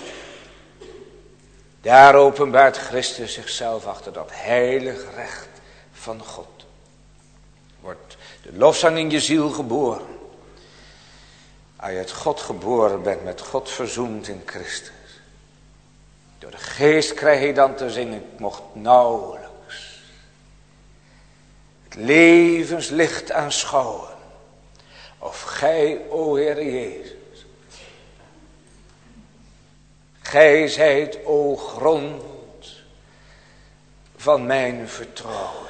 Daar openbaart Christus zichzelf achter dat heilig recht van God. Wordt de lofzang in je ziel geboren. Als je uit God geboren bent, met God verzoend in Christus. Door de geest krijg je dan te zingen, ik mocht nauwelijks het levenslicht aanschouwen. Of gij, o Heer Jezus, gij zijt, o grond van mijn vertrouwen,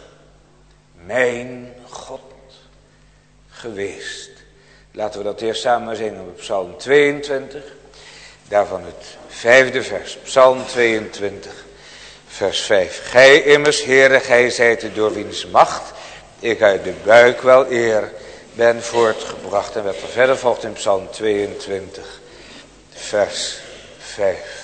mijn God geweest. Laten we dat eerst samen zingen op Psalm 22, daarvan het 5e vers, Psalm 22, vers 5. Gij immers, Heere, gij zijt het door wiens macht ik uit de buik wel eer ben voortgebracht. En wat er verder volgt in Psalm 22, vers 5.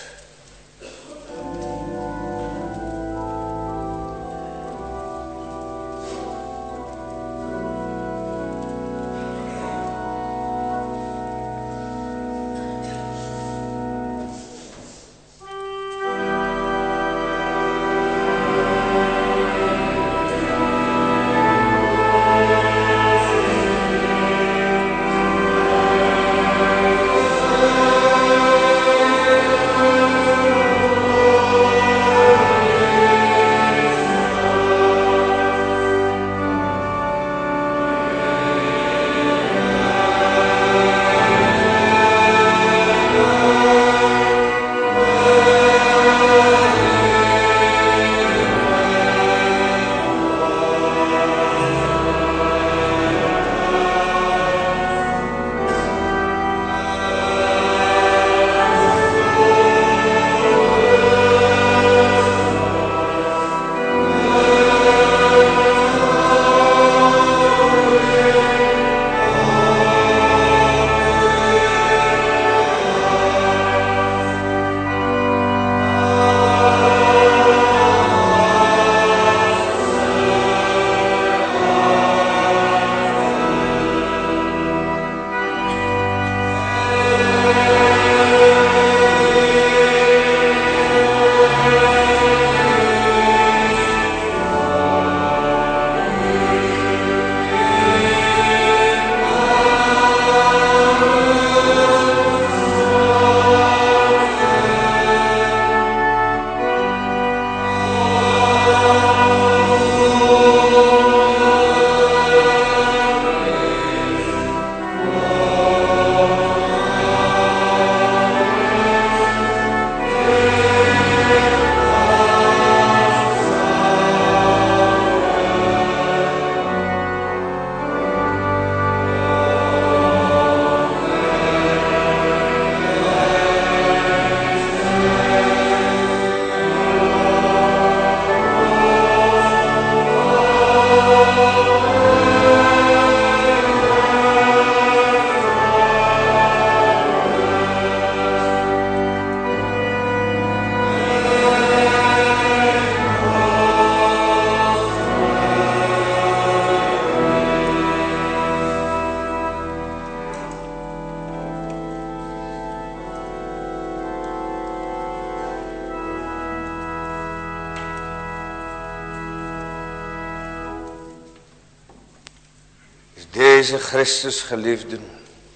Deze Christus geliefden,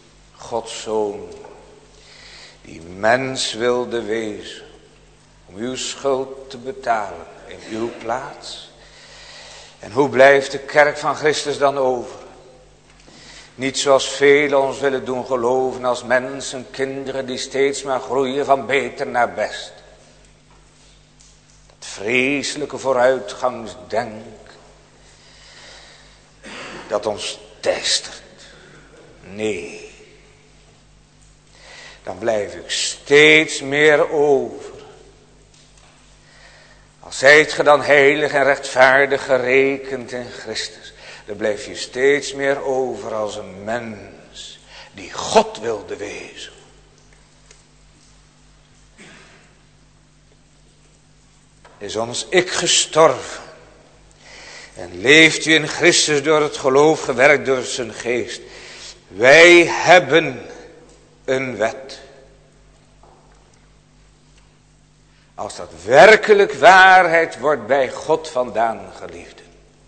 Gods Zoon, die mens wilde wezen, om uw schuld te betalen in uw plaats. En hoe blijft de kerk van Christus dan over? Niet zoals velen ons willen doen geloven als mensen, kinderen die steeds maar groeien van beter naar best. Dat vreselijke vooruitgangsdenk dat ons teistert. Nee. Dan blijf ik steeds meer over. Al zijt ge dan heilig en rechtvaardig gerekend in Christus, dan blijf je steeds meer over als een mens die God wilde wezen. Is ons ik gestorven en leeft u in Christus door het geloof gewerkt door zijn geest. Wij hebben een wet. Als dat werkelijk waarheid wordt bij God vandaan, geliefden,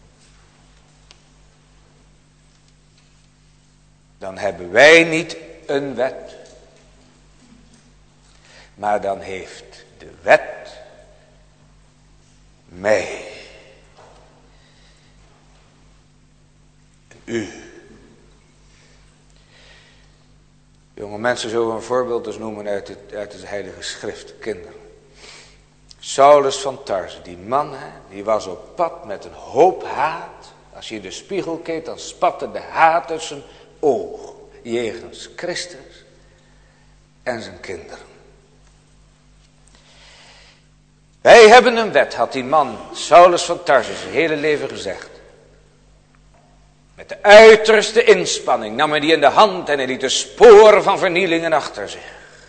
dan hebben wij niet een wet, maar dan heeft de de wet mij. En u. Jonge mensen zullen we een voorbeeld dus noemen uit de Heilige Schrift, kinderen. Saulus van Tarse, die man, die was op pad met een hoop haat. Als je in de spiegel keek, dan spatte de haat uit zijn oog. Jegens Christus en zijn kinderen. Wij hebben een wet, had die man, Saulus van Tarse, zijn hele leven gezegd. Met de uiterste inspanning nam hij die in de hand en hij liet de sporen van vernielingen achter zich.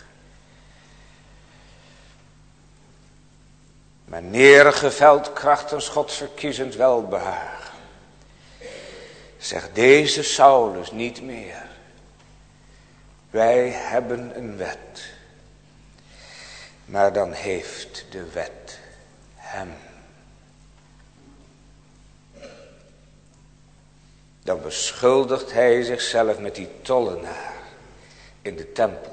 Maar neergeveld krachtens Gods verkiezend welbehagen. Zegt deze Saulus niet meer. Wij hebben een wet. Maar dan heeft de wet hem. Dan beschuldigt hij zichzelf met die tollenaar in de tempel.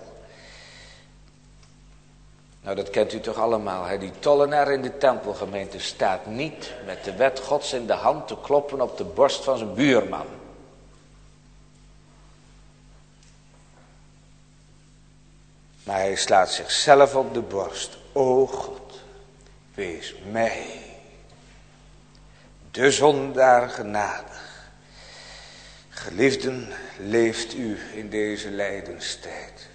Nou, dat kent u toch allemaal, hè? Die tollenaar in de tempelgemeente staat niet met de wet Gods in de hand te kloppen op de borst van zijn buurman. Maar hij slaat zichzelf op de borst. O God, wees mij, de zondaar, genadig. Geliefden, leeft u in deze lijdenstijd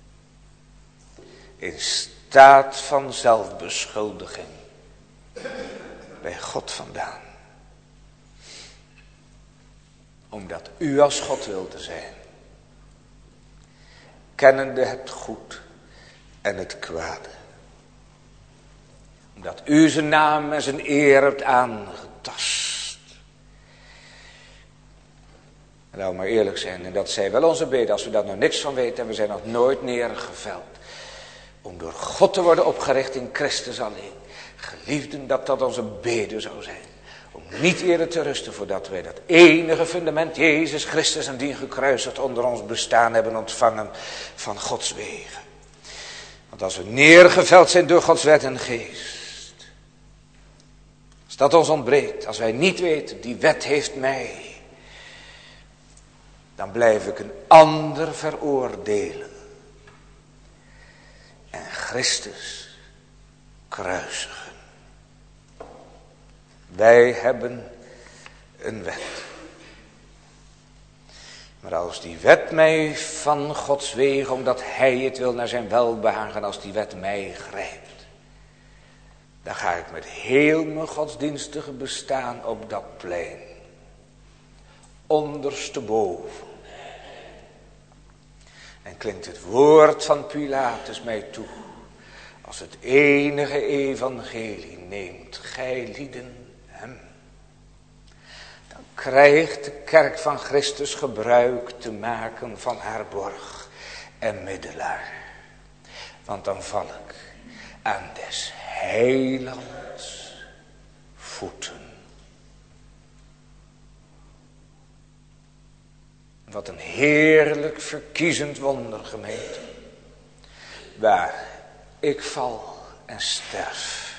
in staat van zelfbeschuldiging bij God vandaan. Omdat u als God wilde zijn, kennende het goed en het kwade. Omdat u zijn naam en zijn eer hebt aangetast. En laten we maar eerlijk zijn, en dat zijn wel onze beden, als we daar nog niks van weten en we zijn nog nooit neergeveld. Om door God te worden opgericht in Christus alleen. Geliefden, dat onze bede zou zijn. Om niet eerder te rusten voordat wij dat enige fundament, Jezus Christus en die gekruisigd onder ons bestaan hebben ontvangen van Gods wegen. Want als we neergeveld zijn door Gods wet en geest. Als dat ons ontbreekt, als wij niet weten, die wet heeft mij. Dan blijf ik een ander veroordelen. En Christus kruisigen. Wij hebben een wet. Maar als die wet mij van Gods wegen, omdat hij het wil naar zijn welbehagen, als die wet mij grijpt. Dan ga ik met heel mijn godsdienstige bestaan op dat plein. Ondersteboven. En klinkt het woord van Pilatus mij toe. Als het enige evangelie, neemt gij lieden hem. Dan krijgt de kerk van Christus gebruik te maken van haar borg en middelaar. Want dan val ik aan des heilands voeten. Wat een heerlijk verkiezend wonder, gemeente. Waar ik val en sterf.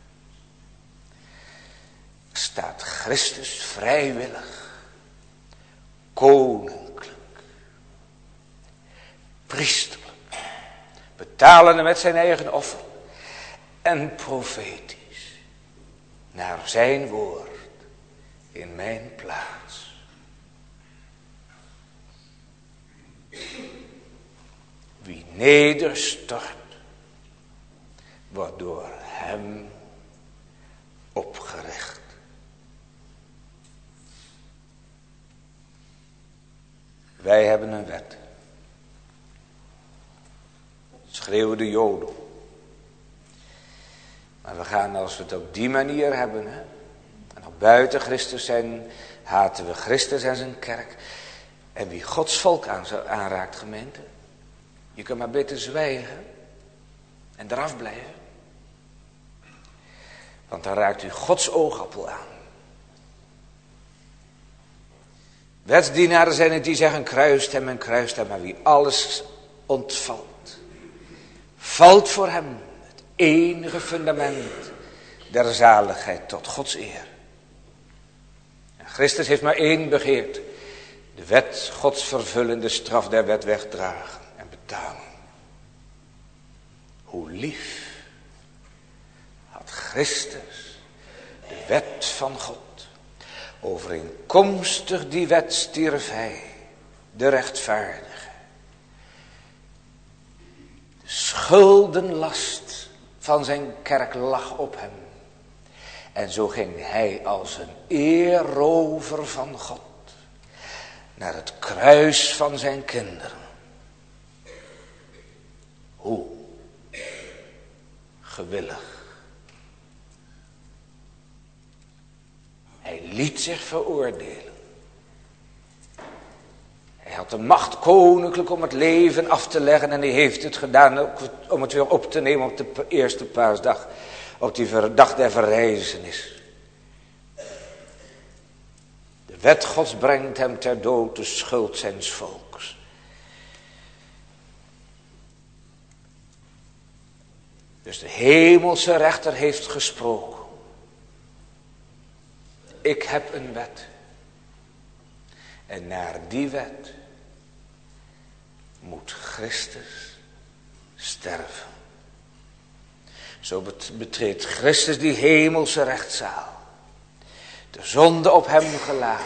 Staat Christus vrijwillig, koninklijk, priesterlijk, betalende met zijn eigen offer en profetisch, naar zijn woord in mijn plaats. Wie nederstort, wordt door hem opgericht. Wij hebben een wet. Schreeuwen de Joden. Maar we gaan, als we het op die manier hebben, en nog buiten Christus zijn, haten we Christus en zijn kerk. En wie Gods volk aanraakt, gemeente, je kunt maar beter zwijgen en eraf blijven. Want dan raakt u Gods oogappel aan. Wetsdienaren zijn het die zeggen kruist hem en kruist hem. Maar wie alles ontvalt, valt voor hem het enige fundament der zaligheid tot Gods eer. En Christus heeft maar één begeerd. De wet Gods vervullende straf der wet wegdragen en betalen. Hoe lief had Christus de wet van God. Overeenkomstig die wet stierf hij, de rechtvaardige. De schuldenlast van zijn kerk lag op hem. En zo ging hij als een eerrover van God naar het kruis van zijn kinderen. Hoe gewillig. Hij liet zich veroordelen. Hij had de macht koninklijk om het leven af te leggen. En hij heeft het gedaan ook om het weer op te nemen op de eerste paasdag. Op die dag der verrijzenis. De wet Gods brengt hem ter dood, de schuld zijns volks. Dus de hemelse rechter heeft gesproken. Ik heb een wet. En naar die wet moet Christus sterven. Zo betreedt Christus die hemelse rechtszaal. De zonde op hem geladen.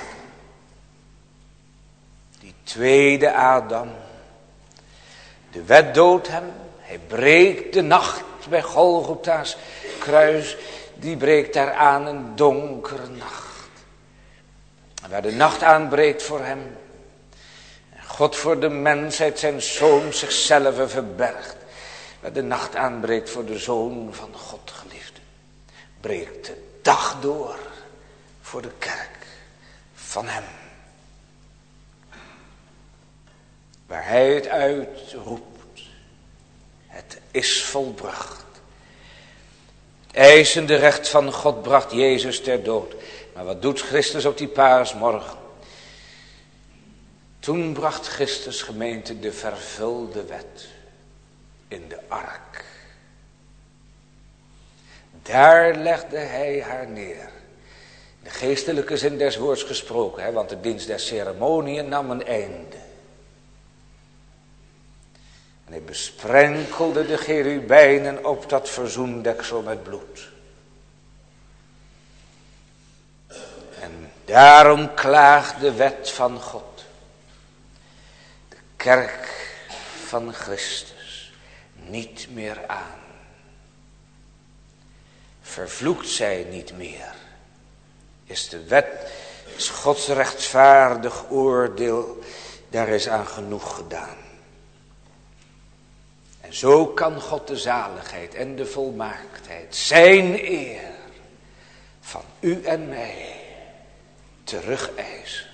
Die tweede Adam. De wet doodt hem. Hij breekt de nacht bij Golgotha's kruis. Die breekt daar aan een donkere nacht. En waar de nacht aanbreekt voor hem. En God voor de mensheid zijn zoon zichzelf verbergt. Waar de nacht aanbreekt voor de zoon van God geliefde. Breekt de dag door voor de kerk van hem. Waar hij het uitroept. Het is volbracht. Het eisende recht van God bracht Jezus ter dood. Maar wat doet Christus op die paasmorgen? Toen bracht Christus gemeente de vervulde wet in de ark. Daar legde hij haar neer. De geestelijke zin des woords gesproken, want de dienst der ceremoniën nam een einde. En hij besprenkelde de cherubijnen op dat verzoendeksel met bloed. En daarom klaagt de wet van God. De kerk van Christus niet meer aan. Vervloekt zij niet meer. Is de wet, is Gods rechtvaardig oordeel, daar is aan genoeg gedaan. En zo kan God de zaligheid en de volmaaktheid, zijn eer, van u en mij terugeisen.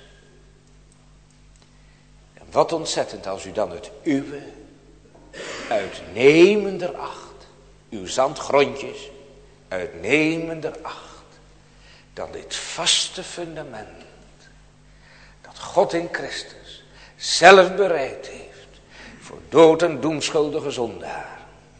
En wat ontzettend als u dan het uwe uitnemender acht, uw zandgrondjes uitnemender acht, dan dit vaste fundament dat God in Christus zelf bereid heeft voor dood en doemschuldige zondaar.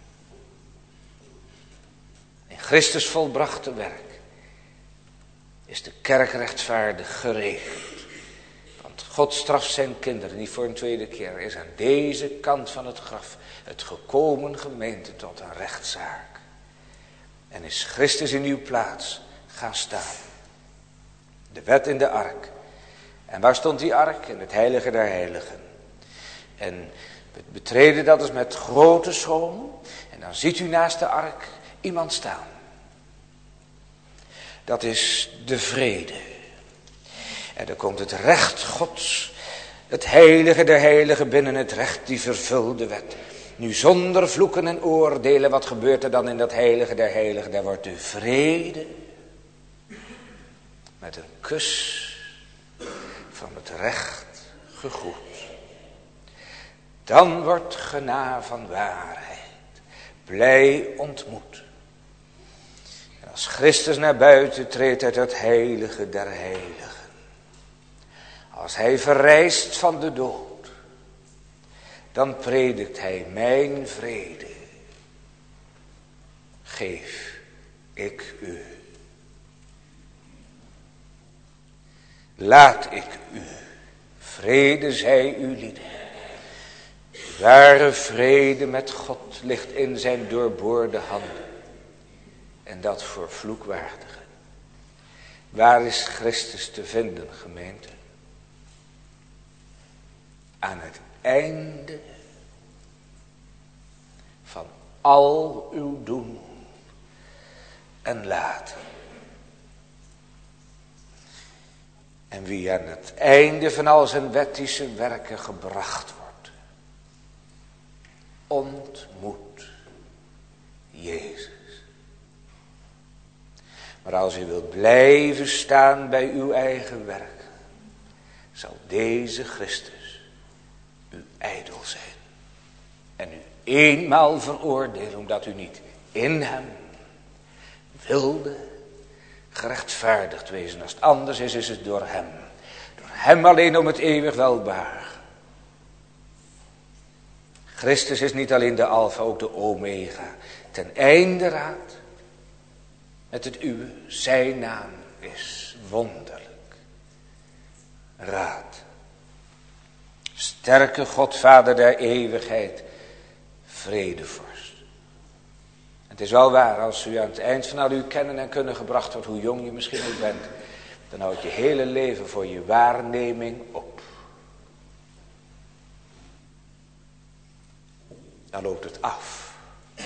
In Christus volbrachte werk is de kerk rechtvaardig geregeld. Want God straft zijn kinderen niet voor een tweede keer. Is aan deze kant van het graf het gekomen gemeente tot een rechtszaak. En is Christus in uw plaats gaan staan. De wet in de ark. En waar stond die ark? In het heilige der heiligen. En we betreden dat is met grote schroom. En dan ziet u naast de ark iemand staan. Dat is de vrede. En dan komt het recht Gods. Het heilige der heiligen binnen het recht die vervulde wet. Nu zonder vloeken en oordelen, wat gebeurt er dan in dat heilige der heiligen? Daar wordt de vrede met een kus van het recht gegroet. Dan wordt genade van waarheid blij ontmoet. En als Christus naar buiten treedt uit het heilige der heiligen. Als hij verrijst van de dood. Dan predikt hij mijn vrede. geef ik u. Laat ik u, vrede zij u lieden. Ware vrede met God ligt in zijn doorboorde handen. En dat voor vloekwaardigen. Waar is Christus te vinden, gemeente? Aan het einde van al uw doen en laten. En wie aan het einde van al zijn wettische werken gebracht wordt, ontmoet Jezus. Maar als u wilt blijven staan bij uw eigen werk, zal deze Christus uw ijdel zijn. En u eenmaal veroordelen, omdat u niet in hem wilde gerechtvaardigd wezen. Als het anders is, is het door hem. Door hem alleen om het eeuwig welbaar. Christus is niet alleen de alfa, ook de omega. Ten einde raad met het uwe. Zijn naam is wonderlijk. Raad. Sterke God, Vader der eeuwigheid. Vredevorst. Het is wel waar, als u aan het eind van al uw kennen en kunnen gebracht wordt, hoe jong je misschien ook bent, dan houdt je hele leven voor je waarneming op. Dan loopt het af.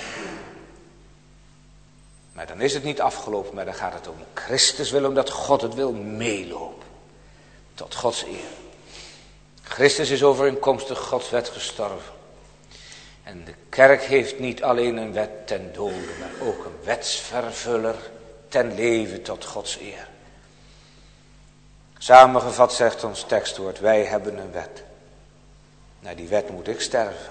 Maar dan is het niet afgelopen, maar dan gaat het om Christus wil, omdat God het wil meelopen. Tot Gods eer. Christus is overeenkomstig Gods wet gestorven. En de kerk heeft niet alleen een wet ten dode, maar ook een wetsvervuller ten leven tot Gods eer. Samengevat zegt ons tekstwoord, wij hebben een wet. Naar die wet moet ik sterven.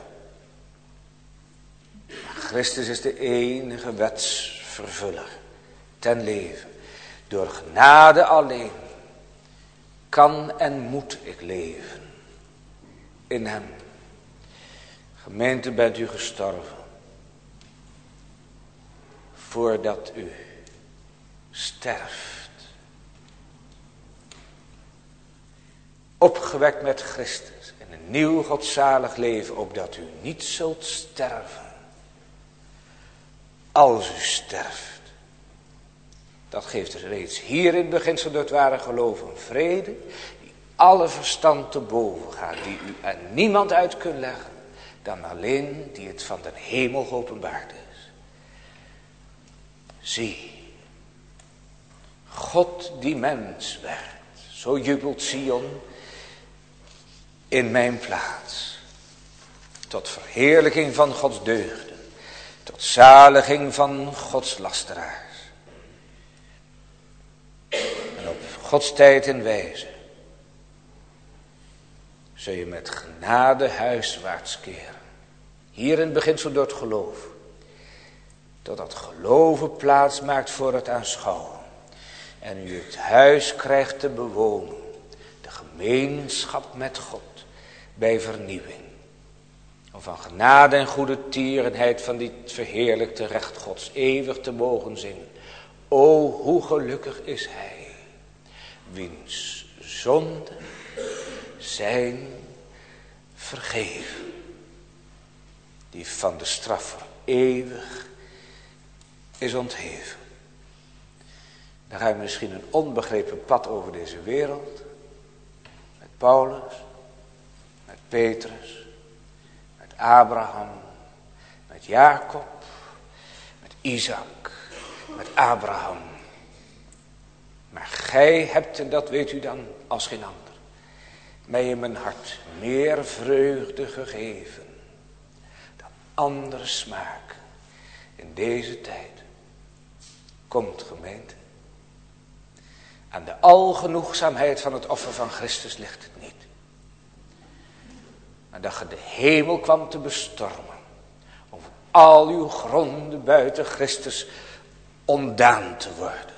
Maar Christus is de enige wetsvervuller ten leven. Door genade alleen kan en moet ik leven. In hem. Gemeente, bent u gestorven. Voordat u sterft. Opgewekt met Christus. En een nieuw godzalig leven. Opdat u niet zult sterven. Als u sterft. Dat geeft er reeds hier in het beginsel door het ware geloof een vrede. Die alle verstand te boven gaat. Die u aan niemand uit kunt leggen. Dan alleen die het van den hemel geopenbaard is. Zie. God die mens werd. Zo jubelt Sion. In mijn plaats. Tot verheerlijking van Gods deugden. Tot zaliging van Gods lasteraars. En op Gods tijd en wijze. Zul je met genade huiswaarts keren. Hier in het beginsel door het geloof. Totdat geloven plaats maakt voor het aanschouwen. En u het huis krijgt te bewonen. De gemeenschap met God. Bij vernieuwing. Om van genade en goede tierenheid van die verheerlijkte recht Gods eeuwig te mogen zingen. O, hoe gelukkig is hij. Wiens zonden zijn vergeven. Die van de straf voor eeuwig is ontheven. Dan ga je misschien een onbegrepen pad over deze wereld. Met Paulus. Met Petrus. Met Abraham. Met Jacob. Met Isaac. Met Abraham. Maar gij hebt, en dat weet u dan als geen ander, mij in mijn hart meer vreugde gegeven dan andere smaak in deze tijd. Komt, gemeente. Aan de algenoegzaamheid van het offer van Christus ligt het niet. Maar dat ge de hemel kwam te bestormen. Om al uw gronden buiten Christus ontdaan te worden.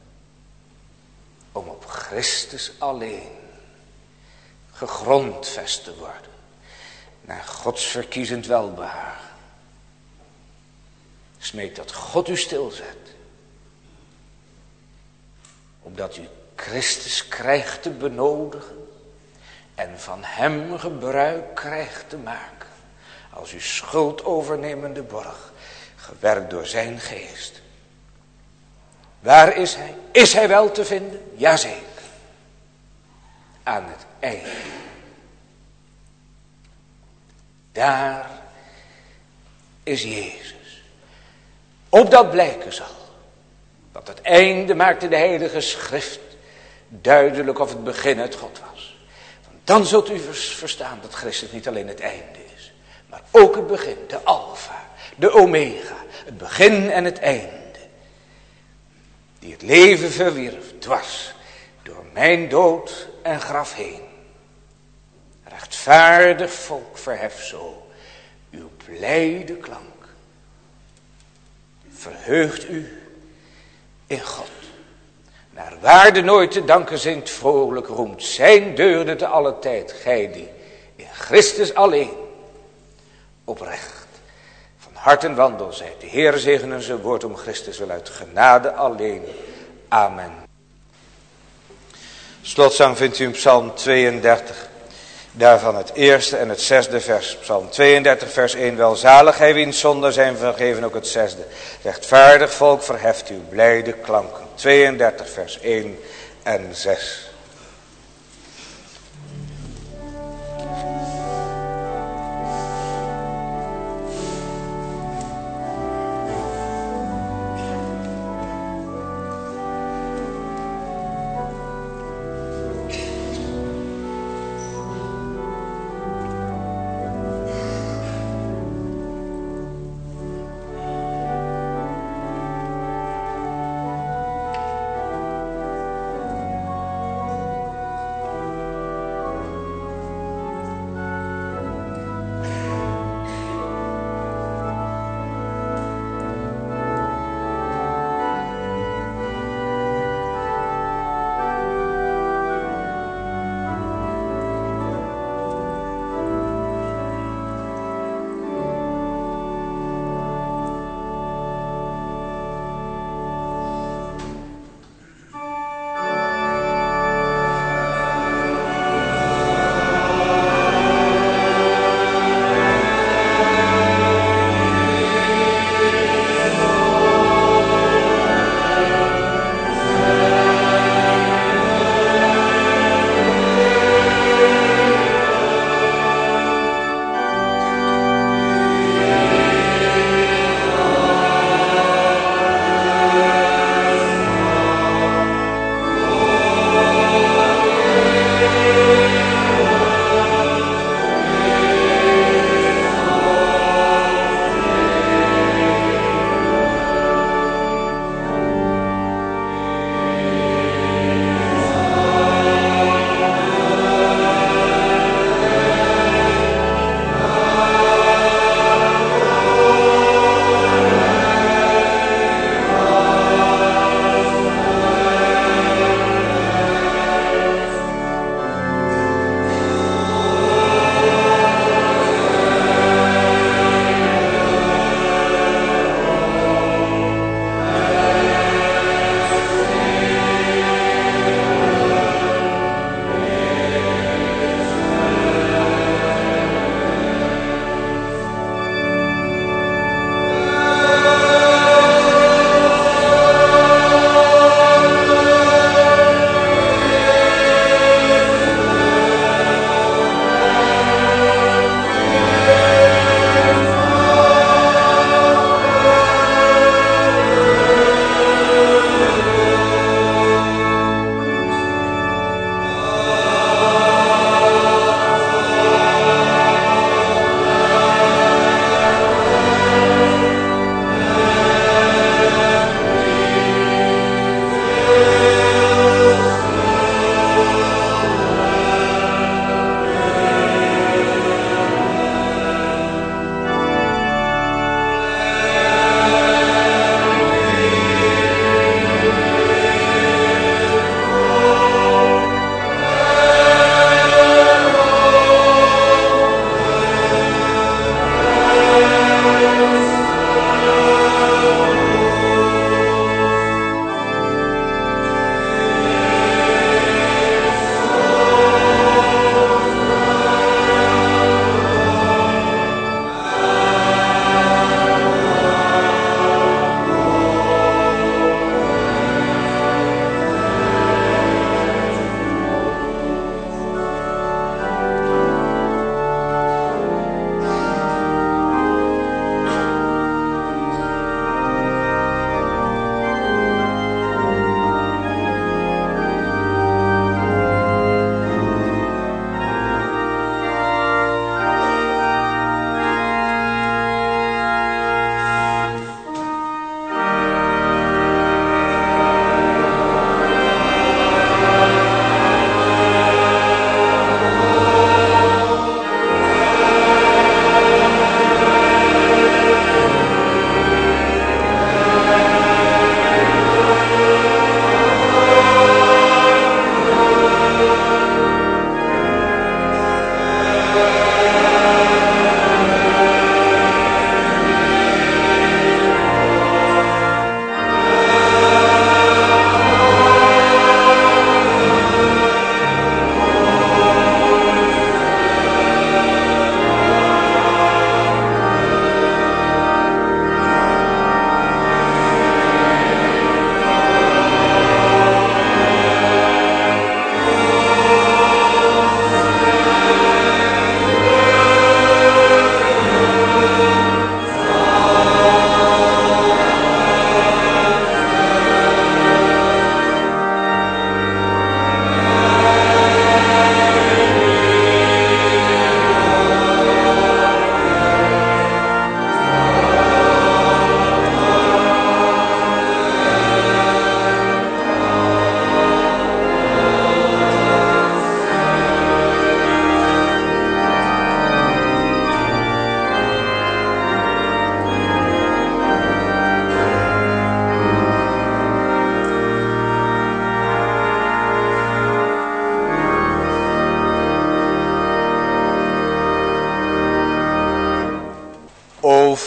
Om op Christus alleen gegrondvest te worden. Naar Gods verkiezend welbehagen. smeekt dat God u stilzet. Opdat u Christus krijgt te benodigen en van hem gebruik krijgt te maken. Als uw schuldovernemende borg, gewerkt door zijn geest. Waar is hij? Is hij wel te vinden? Jazeker. Aan het einde. Daar is Jezus. Opdat blijken zal. Want het einde maakte de Heilige Schrift duidelijk of het begin uit God was. Want dan zult u verstaan dat Christus niet alleen het einde is. Maar ook het begin, de alfa, de omega. Het begin en het einde. Die het leven verwierf, dwars door mijn dood en graf heen. Rechtvaardig volk verheft zo uw blijde klank. Verheugt u in God. Naar waarde nooit te danken zingt vrolijk roemt zijn deugden te alle tijd. Gij die in Christus alleen oprecht van hart en wandel zijt. De Heer zegene zijn woord om Christus wil uit genade alleen. Amen. Slotzang vindt u in Psalm 32. Daarvan het eerste en het zesde vers. Psalm 32 vers 1. Welzalig hij wiens zonden zijn vergeven, ook het zesde. Rechtvaardig volk verheft uw blijde klanken. 32 vers 1 en 6.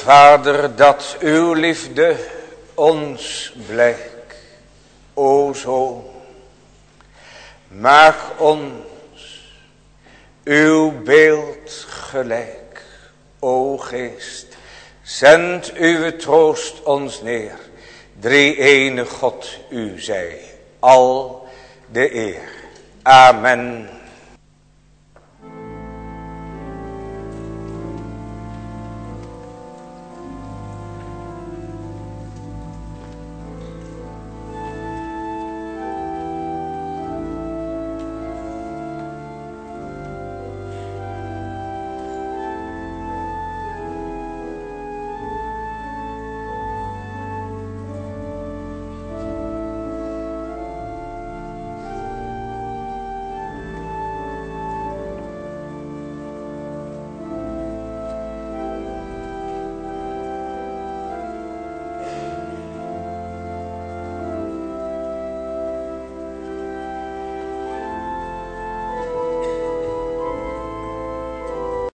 Vader, dat uw liefde ons blijkt, o Zoon, maak ons uw beeld gelijk, o Geest, zend uw troost ons neer, drie-ene God, u zij al de eer. Amen.